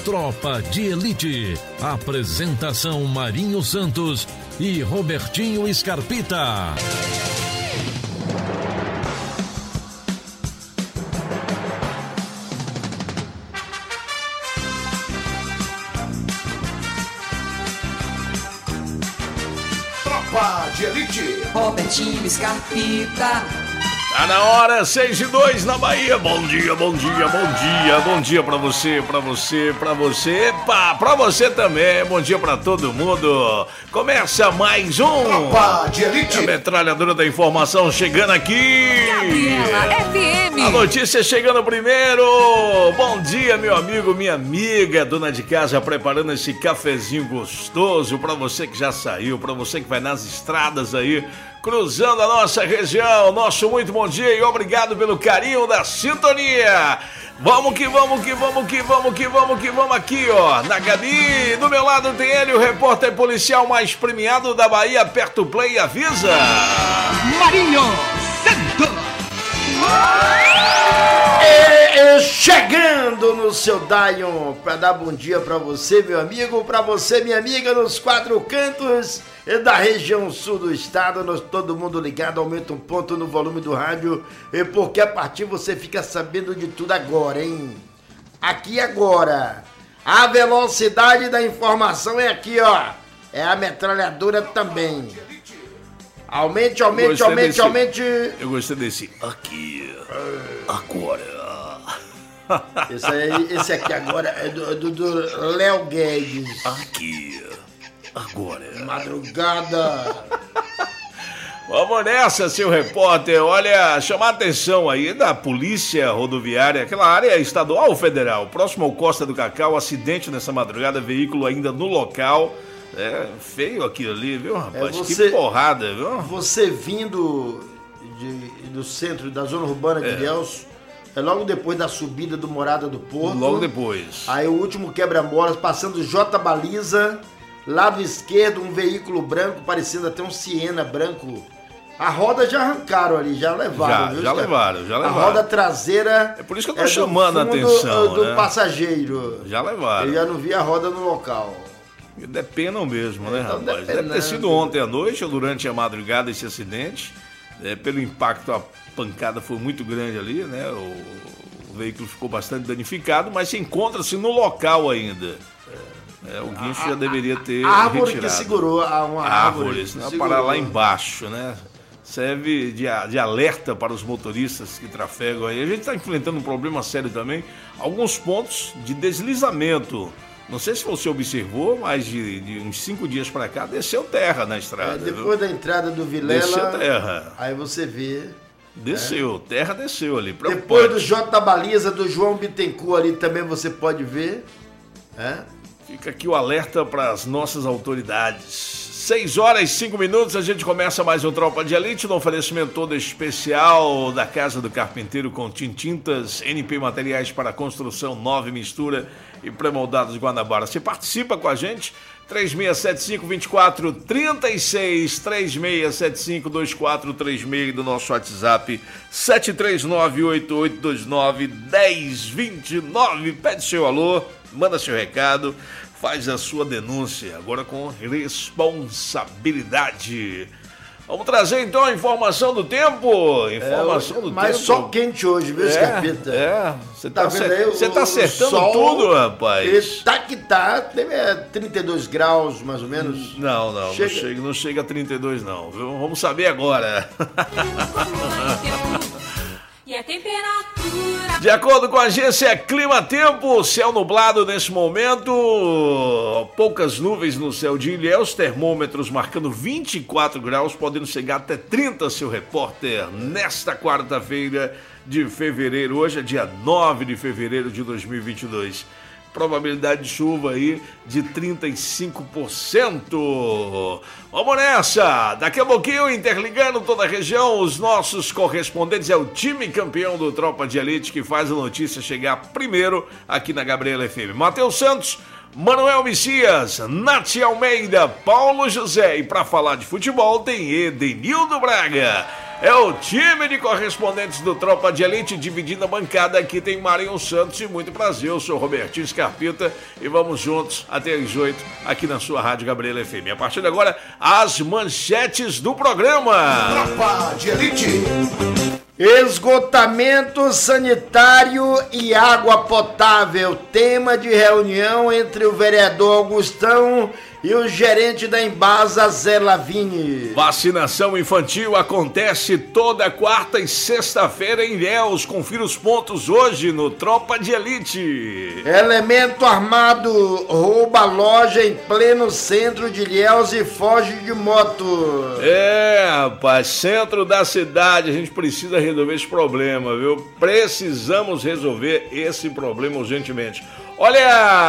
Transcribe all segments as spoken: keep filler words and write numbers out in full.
Tropa de Elite. Apresentação Marinho Santos e Robertinho Scarpita. Tropa de Elite. Robertinho Scarpita. Tá na hora, seis e dois na Bahia. Bom dia, bom dia, bom dia. Bom dia pra você, pra você, pra você. Epa, pra você também. Bom dia pra todo mundo. Começa mais um Tropa de Elite. A metralhadora da informação chegando aqui. Gabriela F M. A notícia chegando primeiro. Bom dia, meu amigo, minha amiga, dona de casa, preparando esse cafezinho gostoso pra você que já saiu, pra você que vai nas estradas aí, cruzando a nossa região. Nosso muito bom dia e obrigado pelo carinho da sintonia. Vamos que vamos, que vamos, que vamos, que vamos, que vamos aqui, ó. Na Gabi, do meu lado tem ele, o repórter policial mais premiado da Bahia. Aperta o play e avisa. Marinho Santos. E, e chegando no seu Dion para dar bom dia para você, meu amigo, para você, minha amiga, nos quatro cantos e da região sul do estado. Nós, todo mundo ligado, aumenta um ponto no volume do rádio, e porque a partir você fica sabendo de tudo agora, hein? Aqui agora, a velocidade da informação é aqui, ó. É a metralhadora também. Aumente, aumente, aumente, desse, aumente. Eu gostei desse aqui, agora. Esse, aí, esse aqui agora é do, do, do Léo Guedes. Aqui, agora. Madrugada. Vamos nessa, seu repórter. Olha, chamar a atenção aí da polícia rodoviária, aquela área estadual ou federal, próximo ao Costa do Cacau, acidente nessa madrugada, veículo ainda no local. É feio aquilo ali, viu, rapaz? É você, que porrada, viu? Você vindo de, do centro, da zona urbana de é. Ilhéus, é logo depois da subida do Morada do Porto. Logo depois. Aí o último quebra-molas, passando J Baliza, lado esquerdo, um veículo branco, parecendo até um Siena branco. A roda já arrancaram ali, já levaram. Já, viu, já levaram, já levaram. A roda traseira. É por isso que eu tô é chamando a atenção, do, do né? passageiro. Já levaram. Eu já não vi a roda no local. Depenam mesmo, né, então, rapaz? Deve ter sido ontem à noite ou durante a madrugada esse acidente. É, pelo impacto, a pancada foi muito grande ali, né? O, o veículo ficou bastante danificado, mas se encontra-se no local ainda. É, o guincho a, já deveria ter a árvore retirado. que segurou, a, uma árvore, árvore senão parar lá embaixo, né? Serve de, de alerta para os motoristas que trafegam aí. A gente está enfrentando um problema sério também. Alguns pontos de deslizamento. Não sei se você observou, mas de, de uns cinco dias para cá desceu terra na estrada. É, depois viu? Da entrada do Vilela, desceu terra. Aí você vê. Desceu, é. terra desceu ali. Depois do J Baliza, do João Bittencourt ali também você pode ver. É. Fica aqui o alerta para as nossas autoridades. seis horas e cinco minutos, a gente começa mais um Tropa de Elite, no oferecimento todo especial da Casa do Carpinteiro com Tintintas, N P Materiais para Construção, nove Mistura e Pré-moldados Guanabara. Você participa com a gente, três seis sete cinco, dois quatro três seis, três seis sete cinco, dois quatro três seis do nosso WhatsApp, sete três nove, oito oito dois nove, um zero dois nove. Pede seu alô, manda seu recado, faz a sua denúncia, agora com responsabilidade. Vamos trazer então a informação do tempo. Informação é, do mas tempo. só quente hoje, viu, Scarpita? É, você tá, tá, você tá acertando sol, tudo, rapaz. Ele tá que tá, teve trinta e dois graus mais ou menos. Não, não, chega. Não, chega, não chega a trinta e dois não, viu? Vamos saber agora. E a temperatura. De acordo com a agência Clima Tempo, céu nublado nesse momento, poucas nuvens no céu de Ilhéus, termômetros marcando vinte e quatro graus, podendo chegar até trinta, seu repórter, nesta quarta-feira de fevereiro. Hoje é dia nove de fevereiro de dois mil e vinte e dois. Probabilidade de chuva aí de trinta e cinco por cento. Vamos nessa! Daqui a pouquinho, interligando toda a região, os nossos correspondentes, é o time campeão do Tropa de Elite que faz a notícia chegar primeiro aqui na Gabriela F M. Matheus Santos, Manuel Messias, Nath Almeida, Paulo José, e para falar de futebol tem Edenildo Braga. É o time de correspondentes do Tropa de Elite, dividindo a bancada. Aqui tem Marinho Santos e muito prazer. Eu sou Robertinho Scarpita e vamos juntos até às oito aqui na sua Rádio Gabriela F M. A partir de agora, as manchetes do programa. Tropa de Elite. Esgotamento sanitário e água potável. Tema de reunião entre o vereador Augustão e o gerente da Embasa, Zé Lavigne. Vacinação infantil acontece toda quarta e sexta-feira em Ilhéus. Confira os pontos hoje no Tropa de Elite. Elemento armado rouba loja em pleno centro de Ilhéus e foge de moto. É, rapaz, centro da cidade, a gente precisa resolver esse problema, viu? Precisamos resolver esse problema urgentemente. Olha,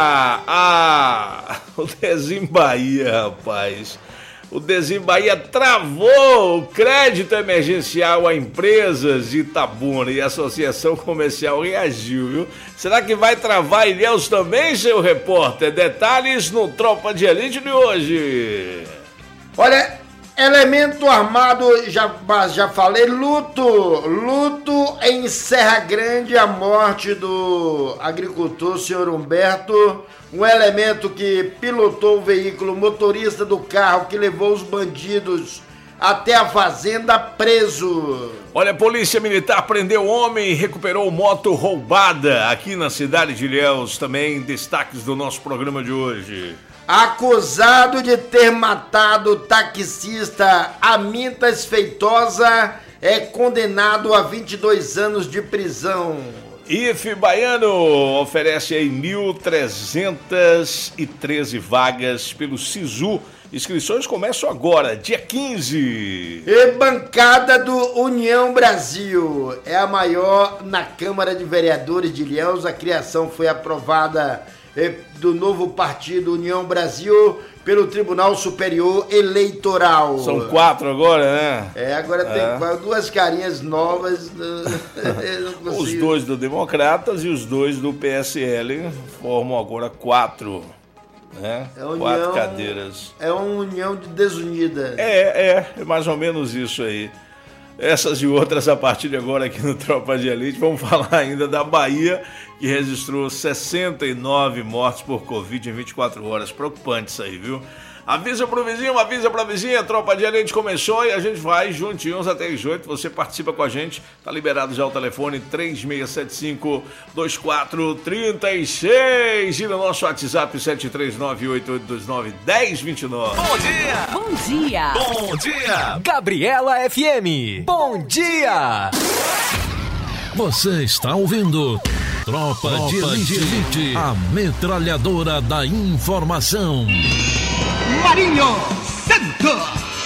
a... o Desim Bahia, rapaz. O Desim Bahia travou o crédito emergencial a empresas de Itabuna e a Associação Comercial reagiu, viu? Será que vai travar Ilhéus também, seu repórter? Detalhes no Tropa de Elite de hoje. Olha... Elemento armado, já, já falei, luto, luto em Serra Grande, a morte do agricultor senhor Humberto, um elemento que pilotou o veículo, motorista do carro que levou os bandidos até a fazenda, preso. Olha, a Polícia Militar prendeu homem e recuperou moto roubada aqui na cidade de Ilhéus, também destaques do nosso programa de hoje. Acusado de ter matado o taxista Amintas Feitosa é condenado a vinte e dois anos de prisão. I F Baiano oferece aí mil trezentas e treze vagas pelo SISU. Inscrições começam agora, dia quinze. E bancada do União Brasil é a maior na Câmara de Vereadores de Ilhéus. A criação foi aprovada do novo partido União Brasil pelo Tribunal Superior Eleitoral. São quatro agora, né? É, agora é. tem duas carinhas novas. Os dois do Democratas e os dois do P S L formam agora quatro, né? É união, quatro cadeiras. É uma união de desunida. É, é, é mais ou menos isso aí. Essas e outras a partir de agora aqui no Tropa de Elite. Vamos falar ainda da Bahia, que registrou sessenta e nove mortes por Covid em vinte e quatro horas. Preocupante isso aí, viu? Avisa pro vizinho, avisa pra vizinha. Tropa de Elite começou e a gente vai juntinhos até as oito. Você participa com a gente. Tá liberado já o telefone três seis sete cinco, dois quatro três seis e no nosso WhatsApp sete três nove, oito oito dois nove, um zero dois nove. Bom dia! Bom dia! Bom dia! Gabriela F M. Bom dia! Você está ouvindo Tropa, Tropa de, Elite, de Elite, a metralhadora da informação. Marinho Santos.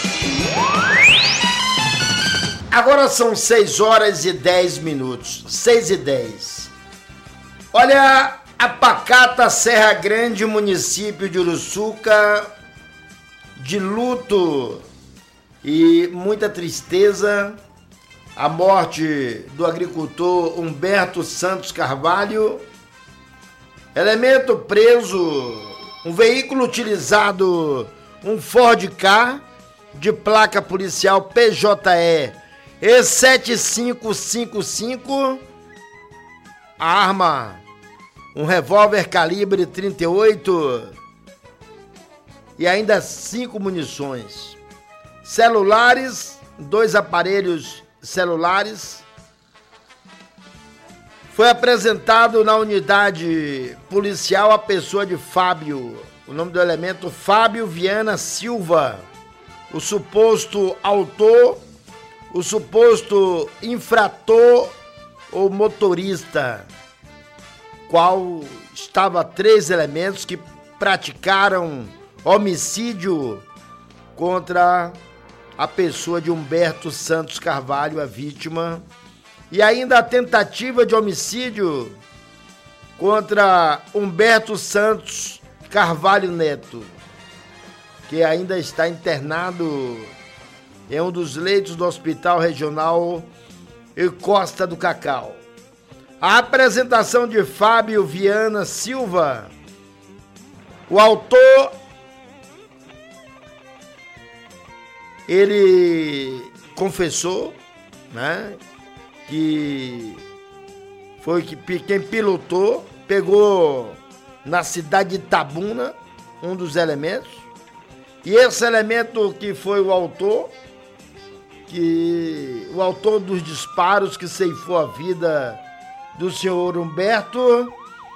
Agora são seis horas e dez minutos. seis e dez. Olha, a pacata Serra Grande, município de Uruçuca, de luto e muita tristeza. A morte do agricultor Humberto Santos Carvalho. Elemento preso. Um veículo utilizado, um Ford Ka, de placa policial P J E E sete cinco cinco cinco, arma, um revólver calibre trinta e oito e ainda cinco munições. Celulares, dois aparelhos celulares. Foi apresentado na unidade policial a pessoa de Fábio, o nome do elemento Fábio Viana Silva, o suposto autor, o suposto infrator ou motorista, qual estava três elementos que praticaram homicídio contra a pessoa de Humberto Santos Carvalho, a vítima, e ainda a tentativa de homicídio contra Humberto Santos Carvalho Neto, que ainda está internado em um dos leitos do Hospital Regional Costa do Cacau. A apresentação de Fábio Viana Silva, o autor, ele confessou né? Que foi que, quem pilotou, pegou na cidade de Itabuna um dos elementos. E esse elemento que foi o autor, que o autor dos disparos que ceifou a vida do senhor Humberto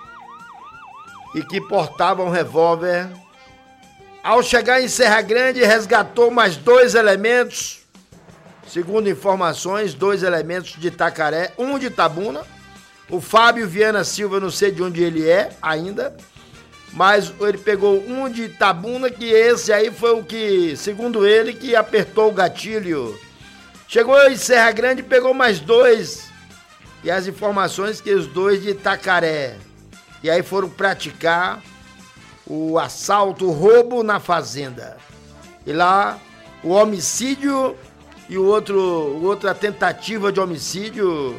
e que portava um revólver. Ao chegar em Serra Grande, resgatou mais dois elementos, segundo informações, dois elementos de Itacaré, um de Itabuna, o Fábio Viana Silva, não sei de onde ele é ainda, mas ele pegou um de Itabuna, que esse aí foi o que, segundo ele, que apertou o gatilho. Chegou em Serra Grande e pegou mais dois, e as informações que os dois de Itacaré. E aí foram praticar o assalto, o roubo na fazenda. E lá, o homicídio e o outro, outra tentativa de homicídio.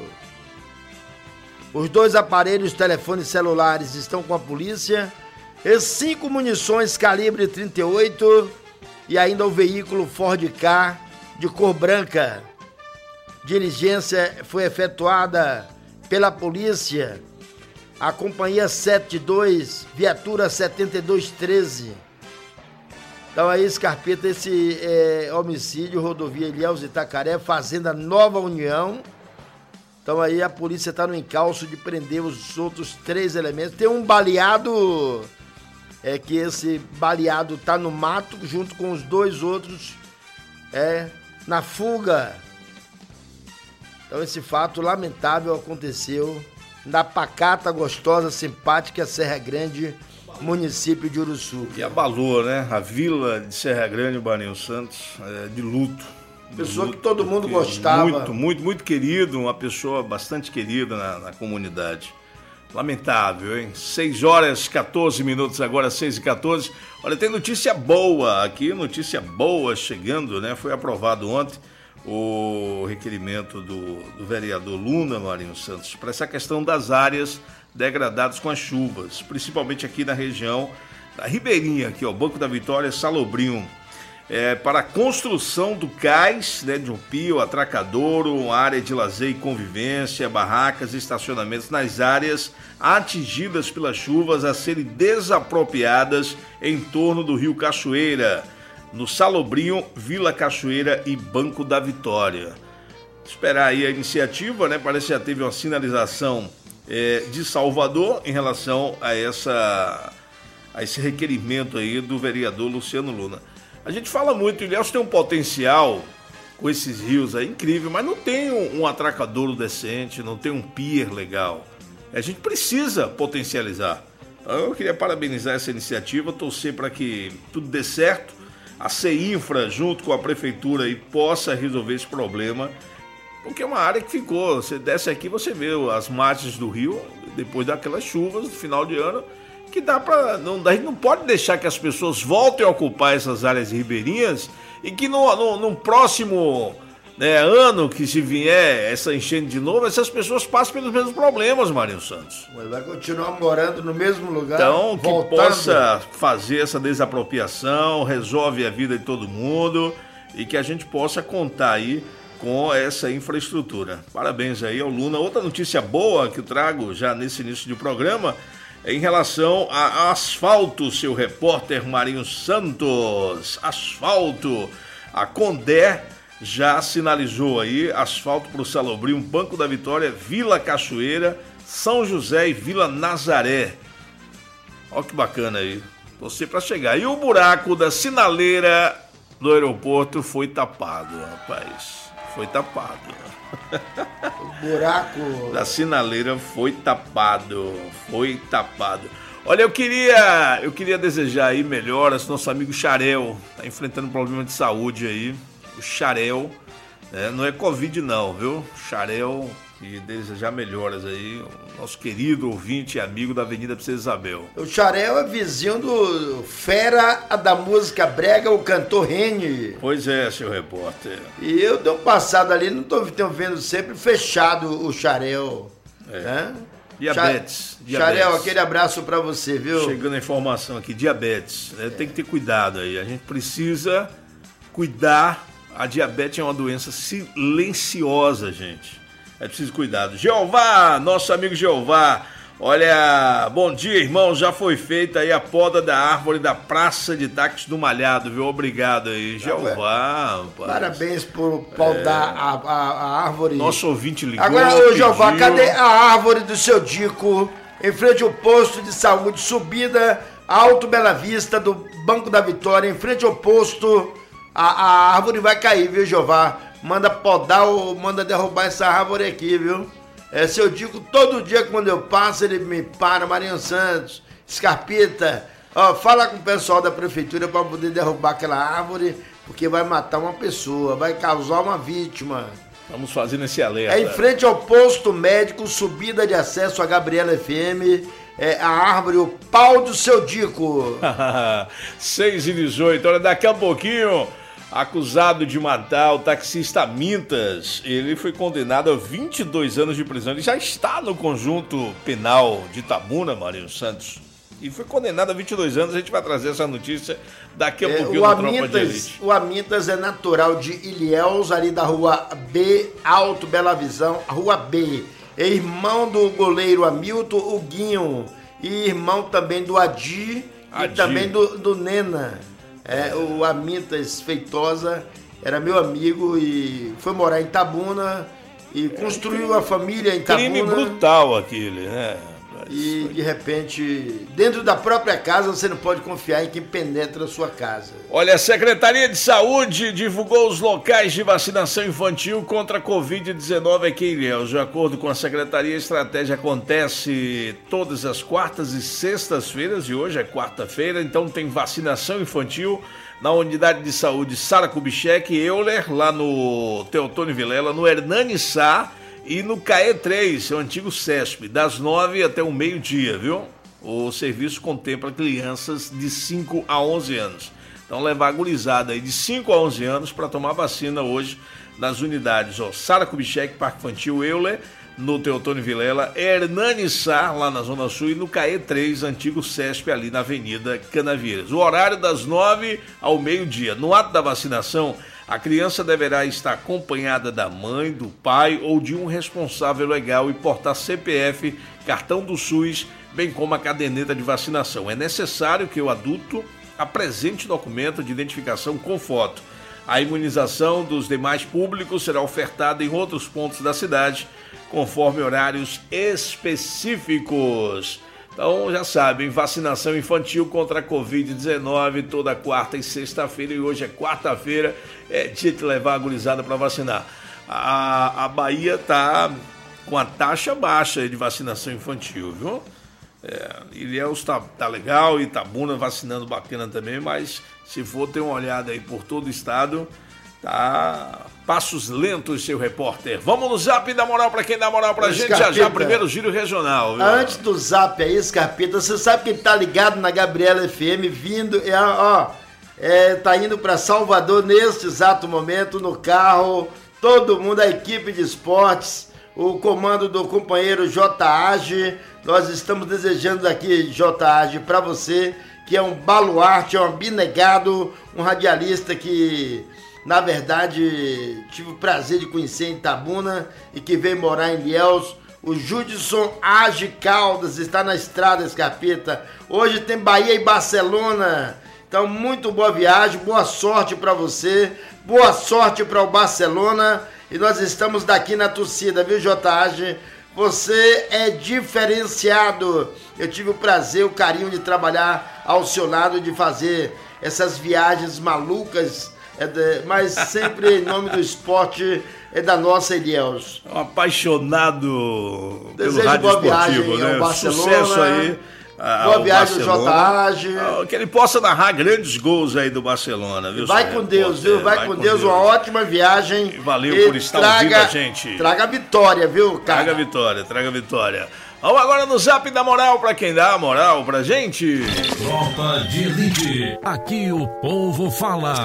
Os dois aparelhos telefones celulares estão com a polícia. E cinco munições calibre trinta e oito e ainda o veículo Ford Ka de cor branca. Diligência foi efetuada pela polícia. A companhia setenta e dois, viatura setenta e dois treze. Então aí, Scarpeta, esse é, homicídio, rodovia Ilhéus Itacaré, fazenda Nova União. Então aí a polícia está no encalço de prender os outros três elementos. Tem um baleado, é que esse baleado tá no mato, junto com os dois outros, é, na fuga. Então esse fato lamentável aconteceu na pacata, gostosa, simpática Serra Grande, município de Uruçu. E abalou, né? A vila de Serra Grande, Marinho Santos, é, de luto. De pessoa luto, que todo mundo gostava. Muito, muito, muito querido, uma pessoa bastante querida na, na comunidade. Lamentável, hein? seis horas e quatorze minutos, agora seis e quatorze. Olha, tem notícia boa aqui, notícia boa chegando, né? Foi aprovado ontem o requerimento do, do vereador Luna, Marinho Santos, para essa questão das áreas degradadas com as chuvas, principalmente aqui na região da Ribeirinha, aqui, ó, Banco da Vitória, Salobrinho, é, para a construção do cais, né, de um pio, atracadouro, área de lazer e convivência, barracas e estacionamentos nas áreas atingidas pelas chuvas a serem desapropriadas em torno do Rio Cachoeira, no Salobrinho, Vila Cachoeira e Banco da Vitória. Esperar aí a iniciativa, né? Parece que já teve uma sinalização é, de Salvador em relação a, essa, a esse requerimento aí do vereador Luciano Luna. A gente fala muito, Ilhéus tem um potencial com esses rios aí incrível, mas não tem um, um atracadouro decente, não tem um pier legal. A gente precisa potencializar. Então, eu queria parabenizar essa iniciativa, torcer para que tudo dê certo, a CEINFRA, junto com a prefeitura, aí, possa resolver esse problema, porque é uma área que ficou, você desce aqui, você vê as margens do rio, depois daquelas chuvas no final de ano, que dá para, não, a gente não pode deixar que as pessoas voltem a ocupar essas áreas ribeirinhas e que no, no, no próximo, né, ano que se vier essa enchente de novo, essas pessoas passam pelos mesmos problemas, Marinho Santos. Mas vai continuar morando no mesmo lugar. Então, que voltando. Possa fazer essa desapropriação, resolve a vida de todo mundo e que a gente possa contar aí com essa infraestrutura. Parabéns aí ao Luna. Outra notícia boa que eu trago já nesse início do programa é em relação a asfalto, seu repórter Marinho Santos. Asfalto. A Condé já sinalizou aí asfalto para o Salobrinho, Banco da Vitória, Vila Cachoeira, São José e Vila Nazaré. Olha que bacana aí. Você para chegar. E o buraco da sinaleira do aeroporto foi tapado, rapaz. Foi tapado. O buraco da sinaleira foi tapado. Foi tapado. Olha, eu queria, eu queria desejar aí melhoras. Nosso amigo Xarel tá enfrentando um problema de saúde aí. O Xarel, né? Não é Covid não, viu? Xarel, e desejar melhoras aí. O nosso querido ouvinte e amigo da Avenida Princesa Isabel. O Xarel é vizinho do fera da música brega, o cantor Reni. Pois é, seu repórter. E eu dei um passado ali, não tô vendo sempre fechado o Xarel. É. Né? Diabetes. Xarel, aquele abraço pra você, viu? Chegando a informação aqui, diabetes. Né? É. Tem que ter cuidado aí. A gente precisa cuidar A diabetes é uma doença silenciosa, gente. É preciso cuidado. Jeová, nosso amigo Jeová. Olha, bom dia, irmão. Já foi feita aí a poda da árvore da Praça de Táxi do Malhado, viu? Obrigado aí, Jeová. Rapaz. Parabéns por podar é... a, a, a árvore. Nosso ouvinte ligou. Agora, ô Jeová, cadê a árvore do seu Dico? Em frente ao posto de saúde, subida Alto Bela Vista do Banco da Vitória, em frente ao posto. A, a árvore vai cair, viu, Jeová? Manda podar ou manda derrubar essa árvore aqui, viu? É, seu Dico, todo dia quando eu passo, ele me para, Marinho Santos, Scarpita, ó, fala com o pessoal da prefeitura para poder derrubar aquela árvore, porque vai matar uma pessoa, vai causar uma vítima. Vamos fazendo esse alerta. É em frente ao posto médico, subida de acesso a Gabriela F M, é a árvore, o pau do seu Dico. seis e dezoito, olha, daqui a pouquinho... Acusado de matar o taxista Mintas, ele foi condenado a vinte e dois anos de prisão. Ele já está no conjunto penal de Itabuna, Marinho Santos. E foi condenado a vinte e dois anos. A gente vai trazer essa notícia daqui a é, pouquinho no Tropa de Elite. O Amintas é natural de Ilhéus, ali da rua B, Alto Bela Visão, rua B. É irmão do goleiro Hamilton, o Guinho. E irmão também do Adi, Adi. E também do, do Nena. É, o Amintas Feitosa era meu amigo e foi morar em Itabuna e construiu a família em Itabuna. Crime brutal aquele, né? E de repente, dentro da própria casa, você não pode confiar em quem penetra a sua casa. Olha, a Secretaria de Saúde divulgou os locais de vacinação infantil contra a covid dezenove aqui em Ilhéus. De acordo com a Secretaria, a estratégia acontece todas as quartas e sextas-feiras, e hoje é quarta-feira, então tem vacinação infantil na Unidade de Saúde Sara Kubitschek, Euler, lá no Teotônio Vilela, no Hernani Sá, e no C A E três, o antigo CESP, das nove até o meio-dia, viu? O serviço contempla crianças de cinco a onze anos. Então, levar a gurizada aí de cinco a onze anos para tomar vacina hoje nas unidades, ó, Sara Kubitschek, Parque Infantil Euler, no Teotônio Vilela, Hernani Sá, lá na Zona Sul, e no C A E três, antigo CESP, ali na Avenida Canavieiras. O horário das nove ao meio-dia. No ato da vacinação, a criança deverá estar acompanhada da mãe, do pai ou de um responsável legal e portar C P F, cartão do SUS, bem como a caderneta de vacinação. É necessário que o adulto apresente documento de identificação com foto. A imunização dos demais públicos será ofertada em outros pontos da cidade, conforme horários específicos. Então, já sabem, vacinação infantil contra a covid dezenove toda quarta e sexta-feira, e hoje é quarta-feira, é dia de levar a gurizada para vacinar. A, a Bahia está com a taxa baixa de vacinação infantil, viu? É, Ilhéus tá, tá legal, Itabuna vacinando bacana também, mas se for ter uma olhada aí por todo o estado, tá passos lentos, seu repórter. Vamos no zap dar moral pra quem dá moral pra gente, já já, primeiro giro regional. Viu? Antes do zap aí, Scarpita, você sabe quem tá ligado na Gabriela F M, vindo, é, ó, é, tá indo pra Salvador neste exato momento, no carro, todo mundo, a equipe de esportes, o comando do companheiro J A G, nós estamos desejando aqui, J A G, pra você, que é um baluarte, é um abnegado, um radialista que... Na verdade, tive o prazer de conhecer em Itabuna e que veio morar em Ilhéus. O Judson Age Caldas está na estrada, Scarpita. Hoje tem Bahia e Barcelona. Então, muito boa viagem, boa sorte para você, boa sorte para o Barcelona. E nós estamos daqui na torcida, viu, J A G? Você é diferenciado. Eu tive o prazer, o carinho de trabalhar ao seu lado, de fazer essas viagens malucas, É de, mas sempre em nome do esporte é da nossa Ilhéus. Um apaixonado Desejo pelo rádio boa esportivo, viagem né? ao Barcelona. Sucesso aí. Boa viagem ao J A G. Que ele possa narrar grandes gols aí do Barcelona, viu? Vai com Deus, viu? Vai, vai com, com Deus, Deus, uma ótima viagem. E valeu e por estar traga, ouvindo a gente. Traga a vitória, viu, cara? Traga a vitória, traga a vitória. Vamos agora no zap da moral pra quem dá a moral pra gente. Tropa de Elite, aqui o povo fala.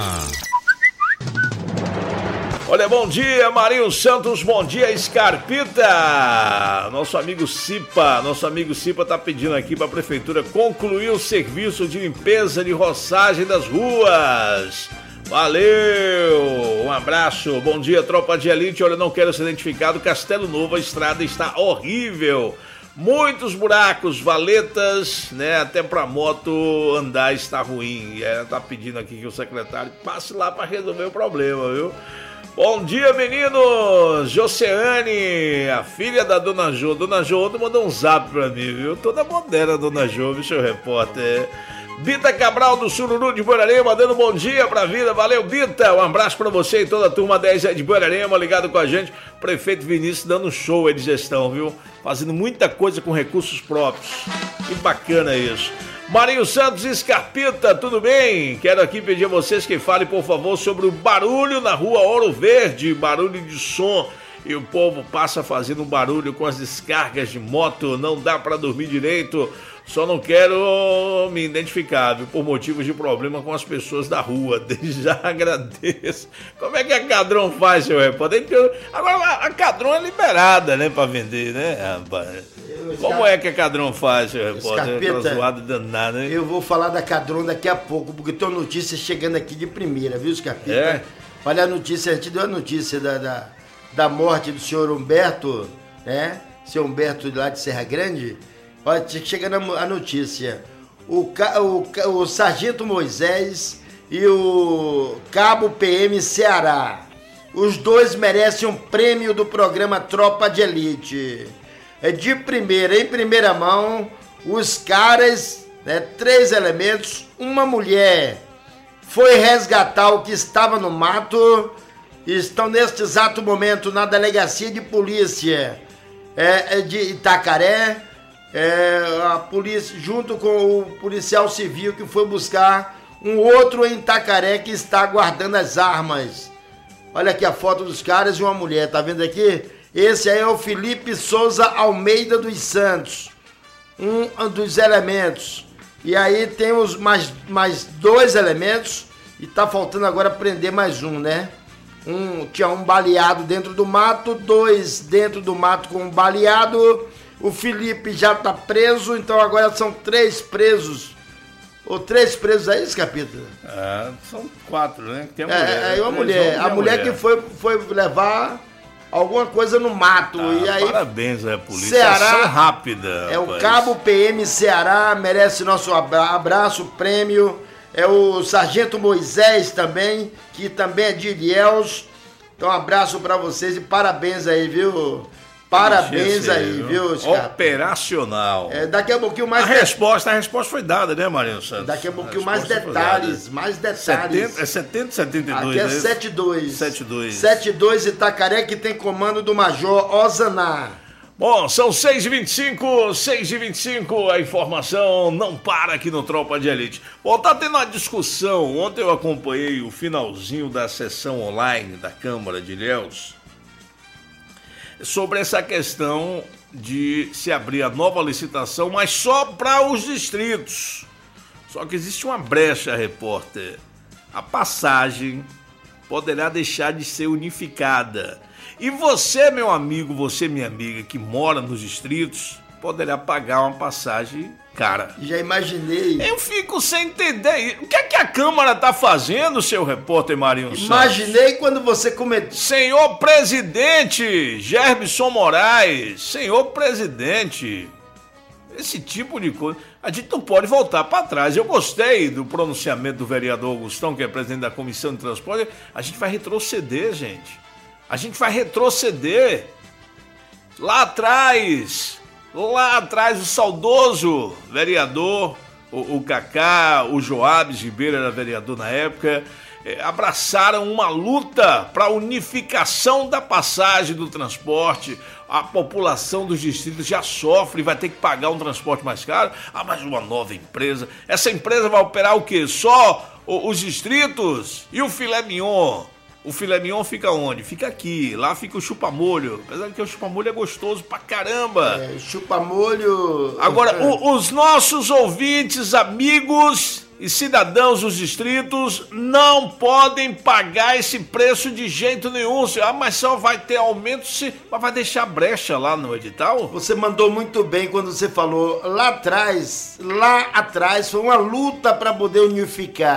Olha, bom dia, Marinho Santos, bom dia, Scarpita. Nosso amigo Cipa, nosso amigo Cipa tá pedindo aqui para a prefeitura concluir o serviço de limpeza de roçagem das ruas. Valeu, um abraço, bom dia, tropa de elite. Olha, não quero ser identificado, Castelo Novo, a estrada está horrível, muitos buracos, valetas, né, até pra moto andar está ruim. E ela tá pedindo aqui que o secretário passe lá pra resolver o problema, viu? Bom dia, meninos! Joceane, a filha da Dona Jô. Dona Jô ontem mandou um zap pra mim, viu? Toda moderna, Dona Jô, viu, seu repórter? Bita Cabral do Sururu de Borarema, dando bom dia pra vida. Valeu, Bita! Um abraço pra você e toda a turma dez de Borarema, ligado com a gente. Prefeito Vinícius dando um show aí de gestão, viu? Fazendo muita coisa com recursos próprios. Que bacana isso. Marinho Santos e Scarpita, tudo bem? Quero aqui pedir a vocês que falem, por favor, sobre o barulho na rua Ouro Verde, barulho de som. E o povo passa fazendo um barulho com as descargas de moto, não dá pra dormir direito. Só não quero me identificar, viu, por motivos de problema com as pessoas da rua. Desde já agradeço. Como é que a Cadron faz, seu repórter? Agora, a Cadron é liberada, né, pra vender, né, rapaz? Como é que a Cadron faz, seu repórter? Escarpeta, zoado danado, né? Eu vou falar da Cadron daqui a pouco, porque tem notícia chegando aqui de primeira, viu, Escarpeta? É? Olha a notícia, a gente deu a notícia da, da, da morte do senhor Humberto, né? Senhor Humberto lá de Serra Grande. Olha, chegando a notícia. O, o, o Sargento Moisés e o Cabo P M Ceará. Os dois merecem um prêmio do programa Tropa de Elite. É de primeira, em primeira mão, os caras, né, três elementos, uma mulher, foi resgatar o que estava no mato, estão neste exato momento na delegacia de polícia é, de Itacaré, é, a polícia, junto com o policial civil que foi buscar um outro em Itacaré que está guardando as armas. Olha aqui a foto dos caras e uma mulher, tá vendo aqui? Esse aí é o Felipe Souza Almeida dos Santos, um dos elementos. E aí temos mais, mais dois elementos e tá faltando agora prender mais um, né? Um, tinha um baleado dentro do mato, dois dentro do mato com um baleado. O Felipe já tá preso, então agora são três presos. Ou três presos aí, capítulo? Ah, são quatro, né? Tem uma é, mulher. É, uma mulher. A mulher, mulher que foi, foi levar alguma coisa no mato. Ah, e aí, parabéns, é, polícia. Ceará, ação rápida. É rapaz. O Cabo P M Ceará, merece nosso abraço, prêmio. É o Sargento Moisés também, que também é de Ilhéus. Então, um abraço pra vocês e parabéns aí, viu? Parabéns ser, aí, viu, Scarpa? Operacional. É, daqui a pouquinho mais... A de... resposta, a resposta foi dada, né, Marinho Santos? Daqui a pouquinho a mais detalhes, mais detalhes. setenta, é setenta, setenta e dois, aqui é né? setenta e dois. setenta e dois. setenta e dois Itacaré, que tem comando do Major Ozaná. Bom, são seis e vinte e cinco, seis e vinte e cinco, a informação não para aqui no Tropa de Elite. Bom, tá tendo uma discussão, ontem eu acompanhei o finalzinho da sessão online da Câmara de Ilhéus, sobre essa questão de se abrir a nova licitação, mas só para os distritos. Só que existe uma brecha, repórter. A passagem poderá deixar de ser unificada. E você, meu amigo, você, minha amiga, que mora nos distritos, poderá pagar uma passagem cara. Já imaginei. Eu fico sem entender. O que é que a Câmara tá fazendo, seu repórter Marinho Santos? Imaginei quando você comentou. Senhor presidente Gerbson Moraes, senhor presidente, esse tipo de coisa, a gente não pode voltar para trás. Eu gostei do pronunciamento do vereador Augustão, que é presidente da Comissão de Transporte. A gente vai retroceder, gente. A gente vai retroceder. Lá atrás... Lá atrás, o saudoso vereador, o, o Cacá, o Joabes Ribeiro era vereador na época, eh, abraçaram uma luta para a unificação da passagem do transporte. A população dos distritos já sofre, vai ter que pagar um transporte mais caro. Ah, mas uma nova empresa. Essa empresa vai operar o quê? Só os distritos e o filé mignon. O filé mignon fica onde? Fica aqui. Lá fica o chupa-molho. Apesar de que o chupa-molho é gostoso pra caramba. É, chupa-molho... Agora, o, os nossos ouvintes, amigos e cidadãos dos distritos não podem pagar esse preço de jeito nenhum. Ah, mas só vai ter aumento se... Mas vai deixar brecha lá no edital? Você mandou muito bem quando você falou lá atrás, lá atrás foi uma luta para poder unificar.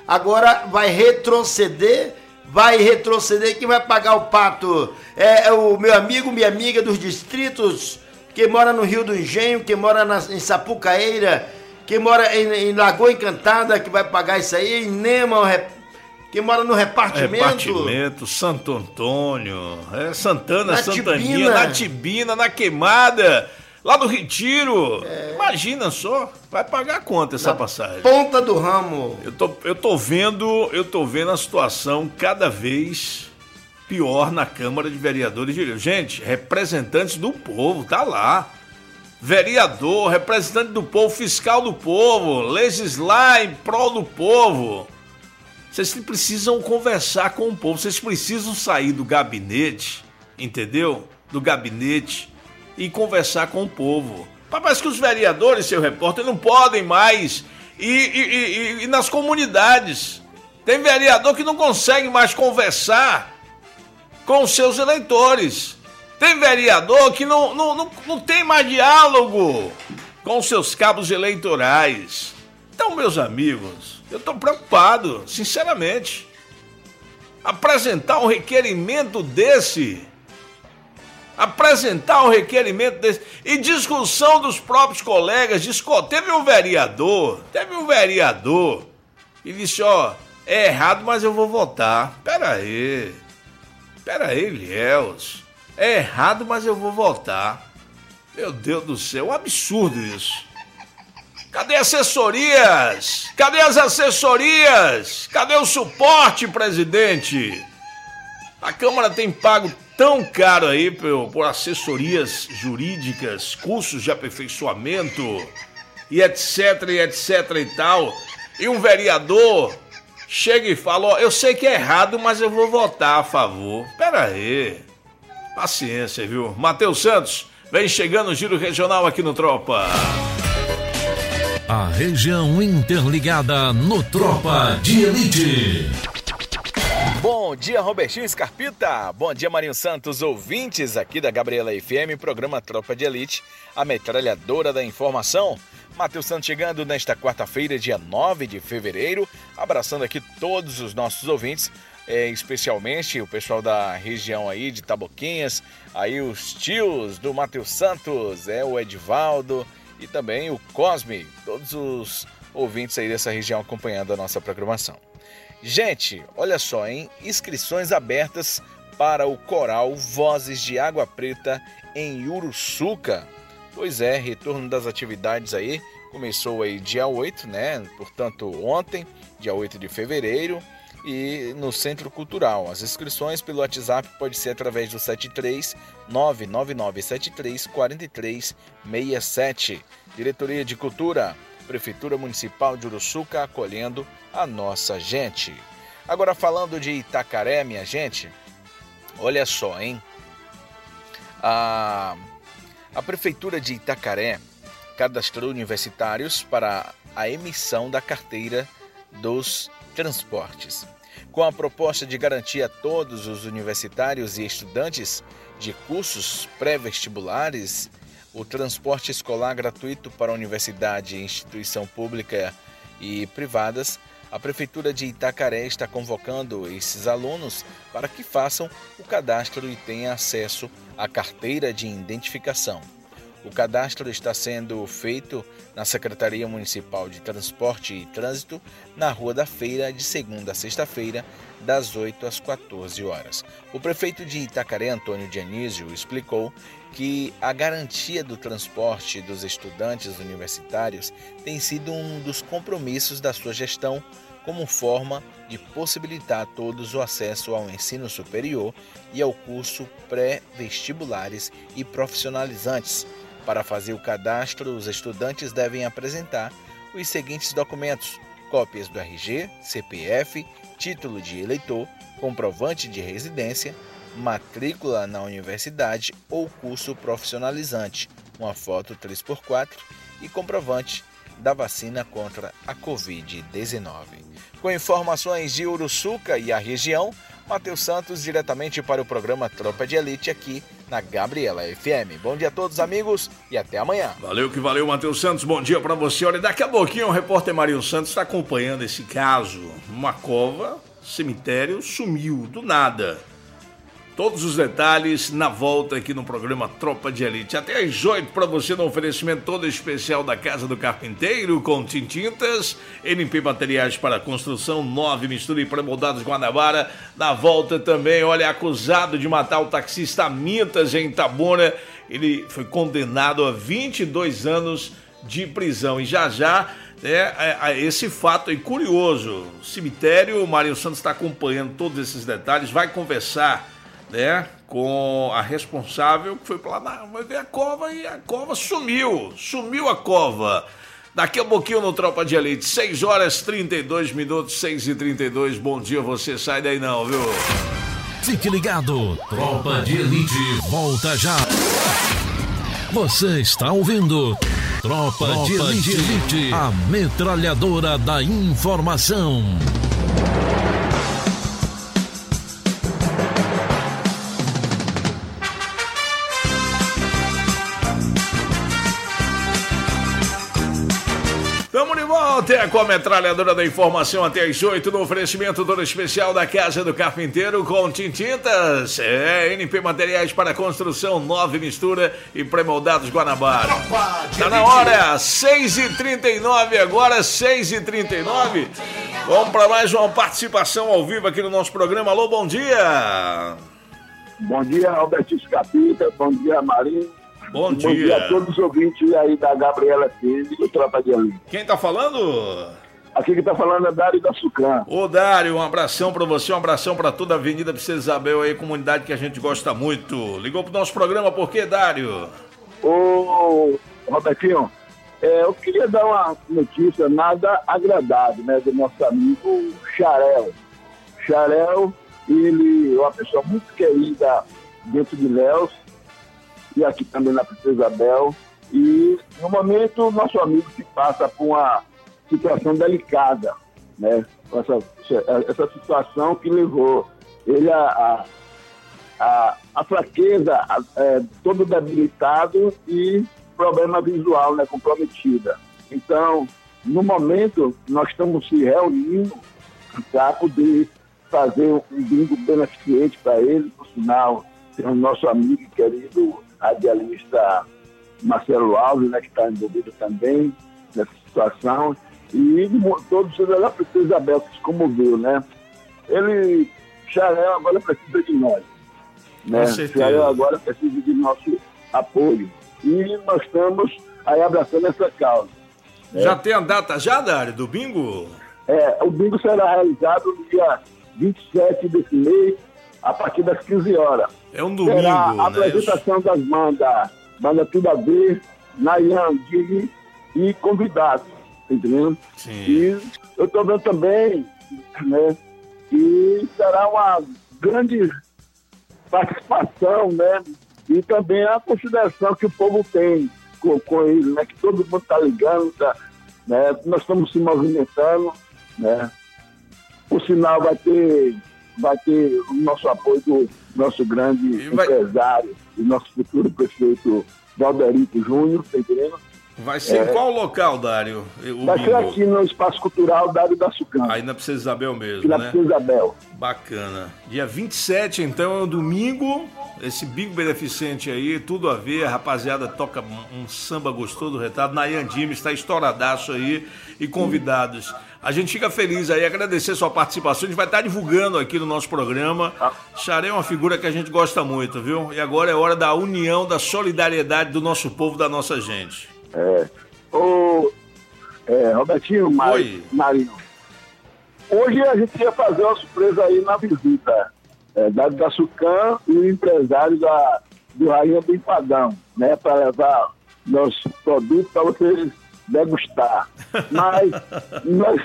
agora vai retroceder, vai retroceder. Quem vai pagar o pato é, é o meu amigo, minha amiga dos distritos, que mora no Rio do Engenho, que mora na, em Sapucaíra, que mora em, em Lagoa Encantada, que vai pagar isso aí, em Nema, que mora no repartimento. Repartimento, Santo Antônio, é, Santana, na Santaninha, Tibina. na Tibina, na Queimada, lá do Retiro. É. Imagina só, vai pagar quanto essa na passagem? Ponta do ramo. Eu tô, eu tô vendo, eu tô vendo a situação cada vez pior na Câmara de Vereadores de Rio. Gente, representantes do povo, tá lá. Vereador, representante do povo, fiscal do povo, legislar em prol do povo. Vocês precisam conversar com o povo, vocês precisam sair do gabinete, entendeu? Do gabinete e conversar com o povo. Parece que os vereadores, seu repórter, não podem mais ir, ir, ir, ir nas comunidades. Tem vereador que não consegue mais conversar com os seus eleitores. Tem vereador que não, não, não, não tem mais diálogo com os seus cabos eleitorais. Então, meus amigos, eu estou preocupado, sinceramente. Apresentar um requerimento desse, apresentar um requerimento desse, e discussão dos próprios colegas, discu- teve um vereador, teve um vereador, e disse, ó, é errado, mas eu vou votar. Pera aí, pera aí, Liels, é errado, mas eu vou votar. Meu Deus do céu, um absurdo isso. Cadê assessorias? Cadê as assessorias? Cadê o suporte, presidente? A Câmara tem pago tão caro aí por, por assessorias jurídicas, cursos de aperfeiçoamento e etc, e etc e tal. E um vereador chega e fala, ó, eu sei que é errado, mas eu vou votar a favor. Pera aí. Paciência, viu? Matheus Santos, vem chegando o Giro Regional aqui no Tropa. A região interligada no Tropa de Elite. Bom dia, Robertinho Scarpita. Bom dia, Marinho Santos, ouvintes aqui da Gabriela F M, programa Tropa de Elite, a metralhadora da informação. Matheus Santos chegando nesta quarta-feira, dia nove de fevereiro, abraçando aqui todos os nossos ouvintes, é, especialmente o pessoal da região aí de Taboquinhas, aí os tios do Matheus Santos, é o Edivaldo e também o Cosme, todos os ouvintes aí dessa região acompanhando a nossa programação. Gente, olha só, hein? Inscrições abertas para o coral Vozes de Água Preta em Uruçuca. Pois é, retorno das atividades aí, começou aí dia oito, né? Portanto, ontem, dia oito de fevereiro, e no Centro Cultural. As inscrições pelo WhatsApp pode ser através do sete três nove nove nove sete três quatro três seis sete. Diretoria de Cultura, Prefeitura Municipal de Uruçuca, acolhendo a nossa gente. Agora falando de Itacaré, minha gente, olha só, hein? A, a Prefeitura de Itacaré cadastrou universitários para a emissão da carteira dos transportes. Com a proposta de garantir a todos os universitários e estudantes de cursos pré-vestibulares o transporte escolar gratuito para a universidade e instituição pública e privadas, a Prefeitura de Itacaré está convocando esses alunos para que façam o cadastro e tenham acesso à carteira de identificação. O cadastro está sendo feito na Secretaria Municipal de Transporte e Trânsito, na Rua da Feira, de segunda a sexta-feira, das oito às quatorze horas. O prefeito de Itacaré, Antônio Dionísio, explicou que a garantia do transporte dos estudantes universitários tem sido um dos compromissos da sua gestão, como forma de possibilitar a todos o acesso ao ensino superior e ao curso pré-vestibulares e profissionalizantes. Para fazer o cadastro, os estudantes devem apresentar os seguintes documentos: cópias do R G, C P F, título de eleitor, comprovante de residência, matrícula na universidade ou curso profissionalizante, uma foto três por quatro e comprovante da vacina contra a covid dezenove. Com informações de Uruçuca e a região, Matheus Santos diretamente para o programa Tropa de Elite aqui na Gabriela F M. Bom dia a todos, amigos, e até amanhã. Valeu que valeu, Matheus Santos. Bom dia pra você. Olha, daqui a pouquinho o repórter Marinho Santos está acompanhando esse caso. Uma cova, cemitério, sumiu do nada. Todos os detalhes na volta aqui no programa Tropa de Elite. Até às oito para você no oferecimento todo especial da Casa do Carpinteiro, com Tintintas, N P Materiais para Construção, nove Mistura e Pré-moldados Guanabara. Na volta também, olha, acusado de matar o taxista Mintas em Itabuna. Ele foi condenado a vinte e dois anos de prisão. E já já, é, esse fato aí curioso. O cemitério, o Marinho Santos está acompanhando todos esses detalhes, vai conversar, né, com a responsável, que foi pra lá, vai ver a cova e a cova sumiu, sumiu a cova. Daqui a pouquinho no Tropa de Elite, seis horas e trinta e dois minutos, seis e trinta e dois, bom dia, você sai daí não, viu? Fique ligado, Tropa de Elite volta já. Você está ouvindo Tropa, Tropa de, Elite, de Elite, a metralhadora da informação. Tamo de volta com a metralhadora da informação até às oito, no oferecimento todo especial da Casa do Carpinteiro com Tintintas, é, N P Materiais para Construção, nove Mistura e Pré-moldados Guanabara. Tá na hora, seis e trinta e nove agora, seis e trinta e nove. Vamos para mais uma participação ao vivo aqui no nosso programa. Alô, bom dia. Bom dia, Alberto Capita, bom dia, Marinho. Bom dia. Bom dia a todos os ouvintes aí da Gabriela F M e do Tropa de Elite. Quem tá falando? Aqui que tá falando é Dário da Sucam. Ô Dário, um abração pra você, um abração pra toda a Avenida Princesa Isabel aí, comunidade que a gente gosta muito. Ligou pro nosso programa por quê, Dário? Ô, Robertinho, é, eu queria dar uma notícia nada agradável, né, do nosso amigo Xarel. Xarel, ele é uma pessoa muito querida dentro de Léus, e aqui também na Princesa Isabel, e no momento nosso amigo se passa por uma situação delicada, né? Essa, essa situação que levou ele a, a, a, a fraqueza, a, é, todo debilitado e problema visual, né, comprometida. Então, no momento, nós estamos se reunindo para poder fazer um bingo beneficente para ele, por sinal, tem o nosso amigo querido radialista Marcelo Alves, né, que está envolvido também nessa situação, e todos os da Princesa Isabel que se comoveu, né? Ele, Xarel agora precisa de nós, né? Xarel agora precisa de nosso apoio, e nós estamos aí abraçando essa causa. Já né? tem a data já, Dário, do bingo? É, o bingo será realizado no dia vinte e sete desse mês, a partir das quinze horas. É um domingo, será a né? apresentação das bandas, banda Tudo a Ver, Nayan, Dini e convidados, entendeu? Sim. E eu estou vendo também, né, que será uma grande participação, né, e também a consideração que o povo tem com, com ele, né, que todo mundo está ligando, tá, né, nós estamos se movimentando, né, o sinal vai ter, vai ter o nosso apoio do nosso grande vai... empresário e nosso futuro prefeito Valderito Júnior, tá entendendo? Vai ser é... em qual local, Dário? O vai bingo? ser aqui no Espaço Cultural Dário da Sucam. Aí na Princesa Isabel mesmo, aqui na né? Princesa Isabel. Bacana. Dia vinte e sete, então, é um domingo, esse bingo beneficente aí, tudo a ver, a rapaziada toca um samba gostoso do retado, Nayan Dimes está estouradaço aí, e convidados. A gente fica feliz aí, agradecer sua participação, a gente vai estar divulgando aqui no nosso programa. Xaré é uma figura que a gente gosta muito, viu? E agora é hora da união, da solidariedade do nosso povo, da nossa gente. É. Ô, é, Robertinho, Mari, Marinho, hoje a gente ia fazer uma surpresa aí na visita é, da, da Sucam e o empresário da, do Rainha do Empadão, né, para levar nossos produtos para vocês degustar. Mas nós,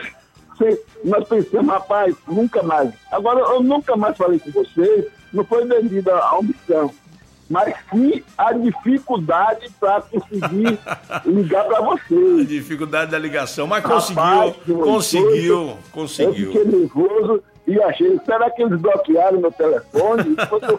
nós pensamos, rapaz, nunca mais. Agora, eu nunca mais falei com vocês, não foi devido à omissão, mas sim a dificuldade para conseguir ligar para vocês. A dificuldade da ligação, mas conseguiu, Rapaz, conseguiu, conseguiu. Eu fiquei nervoso e achei, será que eles bloquearam meu telefone? Isso foi o que eu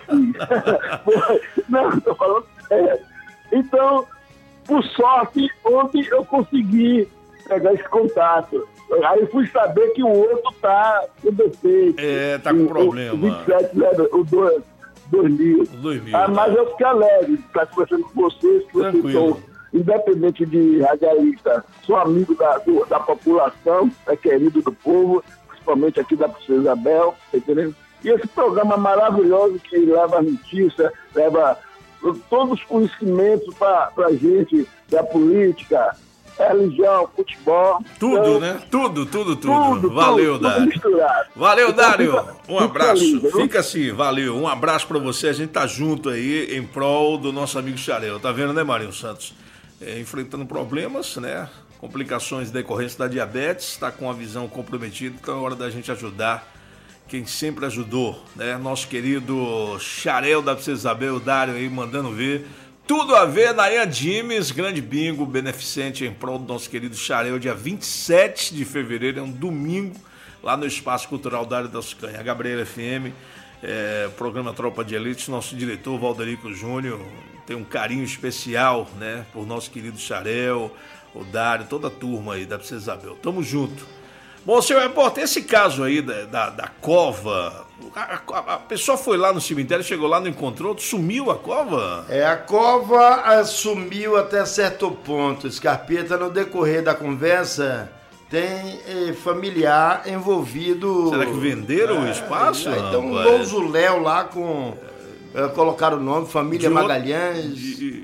fiz. Não, estou falando sério. Então, por sorte, ontem eu consegui pegar esse contato. Aí fui saber que o outro tá com defeito. É, tá com problema. O vinte e sete, né, o dois mil. dois mil, ah, mas eu fiquei alegre de estar conversando com vocês, que vocês são, independente de radialista, sou amigo da, do, da população, é querido do povo, principalmente aqui da Princesa Isabel, tá entendendo? E esse programa maravilhoso que leva notícia, leva todos os conhecimentos para a gente da política, religião, futebol. Tudo, então, né? Tudo, tudo, tudo. tudo Valeu, tudo, Dário. Misturado. Valeu, Então, Dário. fica, Um fica abraço. feliz, Fica assim, valeu. Um abraço pra você. A gente tá junto aí em prol do nosso amigo Xarel. Tá vendo, né, Marinho Santos? É, enfrentando problemas, né? Complicações decorrentes da diabetes, tá com a visão comprometida, então é hora da gente ajudar quem sempre ajudou, né? Nosso querido Xarel da Princesa Isabel, o Dário aí mandando ver. Tudo a ver, Nayan Dimes, grande bingo, beneficente em prol do nosso querido Xarel, dia vinte e sete de fevereiro, é um domingo, lá no Espaço Cultural Dário das Canhas, a Gabriela F M, é, programa Tropa de Elite, nosso diretor Valderico Júnior, tem um carinho especial, né, por nosso querido Xarel, o Dário, toda a turma aí da Princesa Isabel, tamo junto. Bom, senhor repórter, esse caso aí da, da, da cova, a, a, a pessoa foi lá no cemitério, chegou lá, não encontrou, sumiu a cova? É, a cova ah, sumiu até certo ponto, Scarpeta, no decorrer da conversa, tem eh, familiar envolvido... Será que venderam é, o espaço? É, então um mausoléu lá com... É, colocaram o nome, Família de Magalhães... De...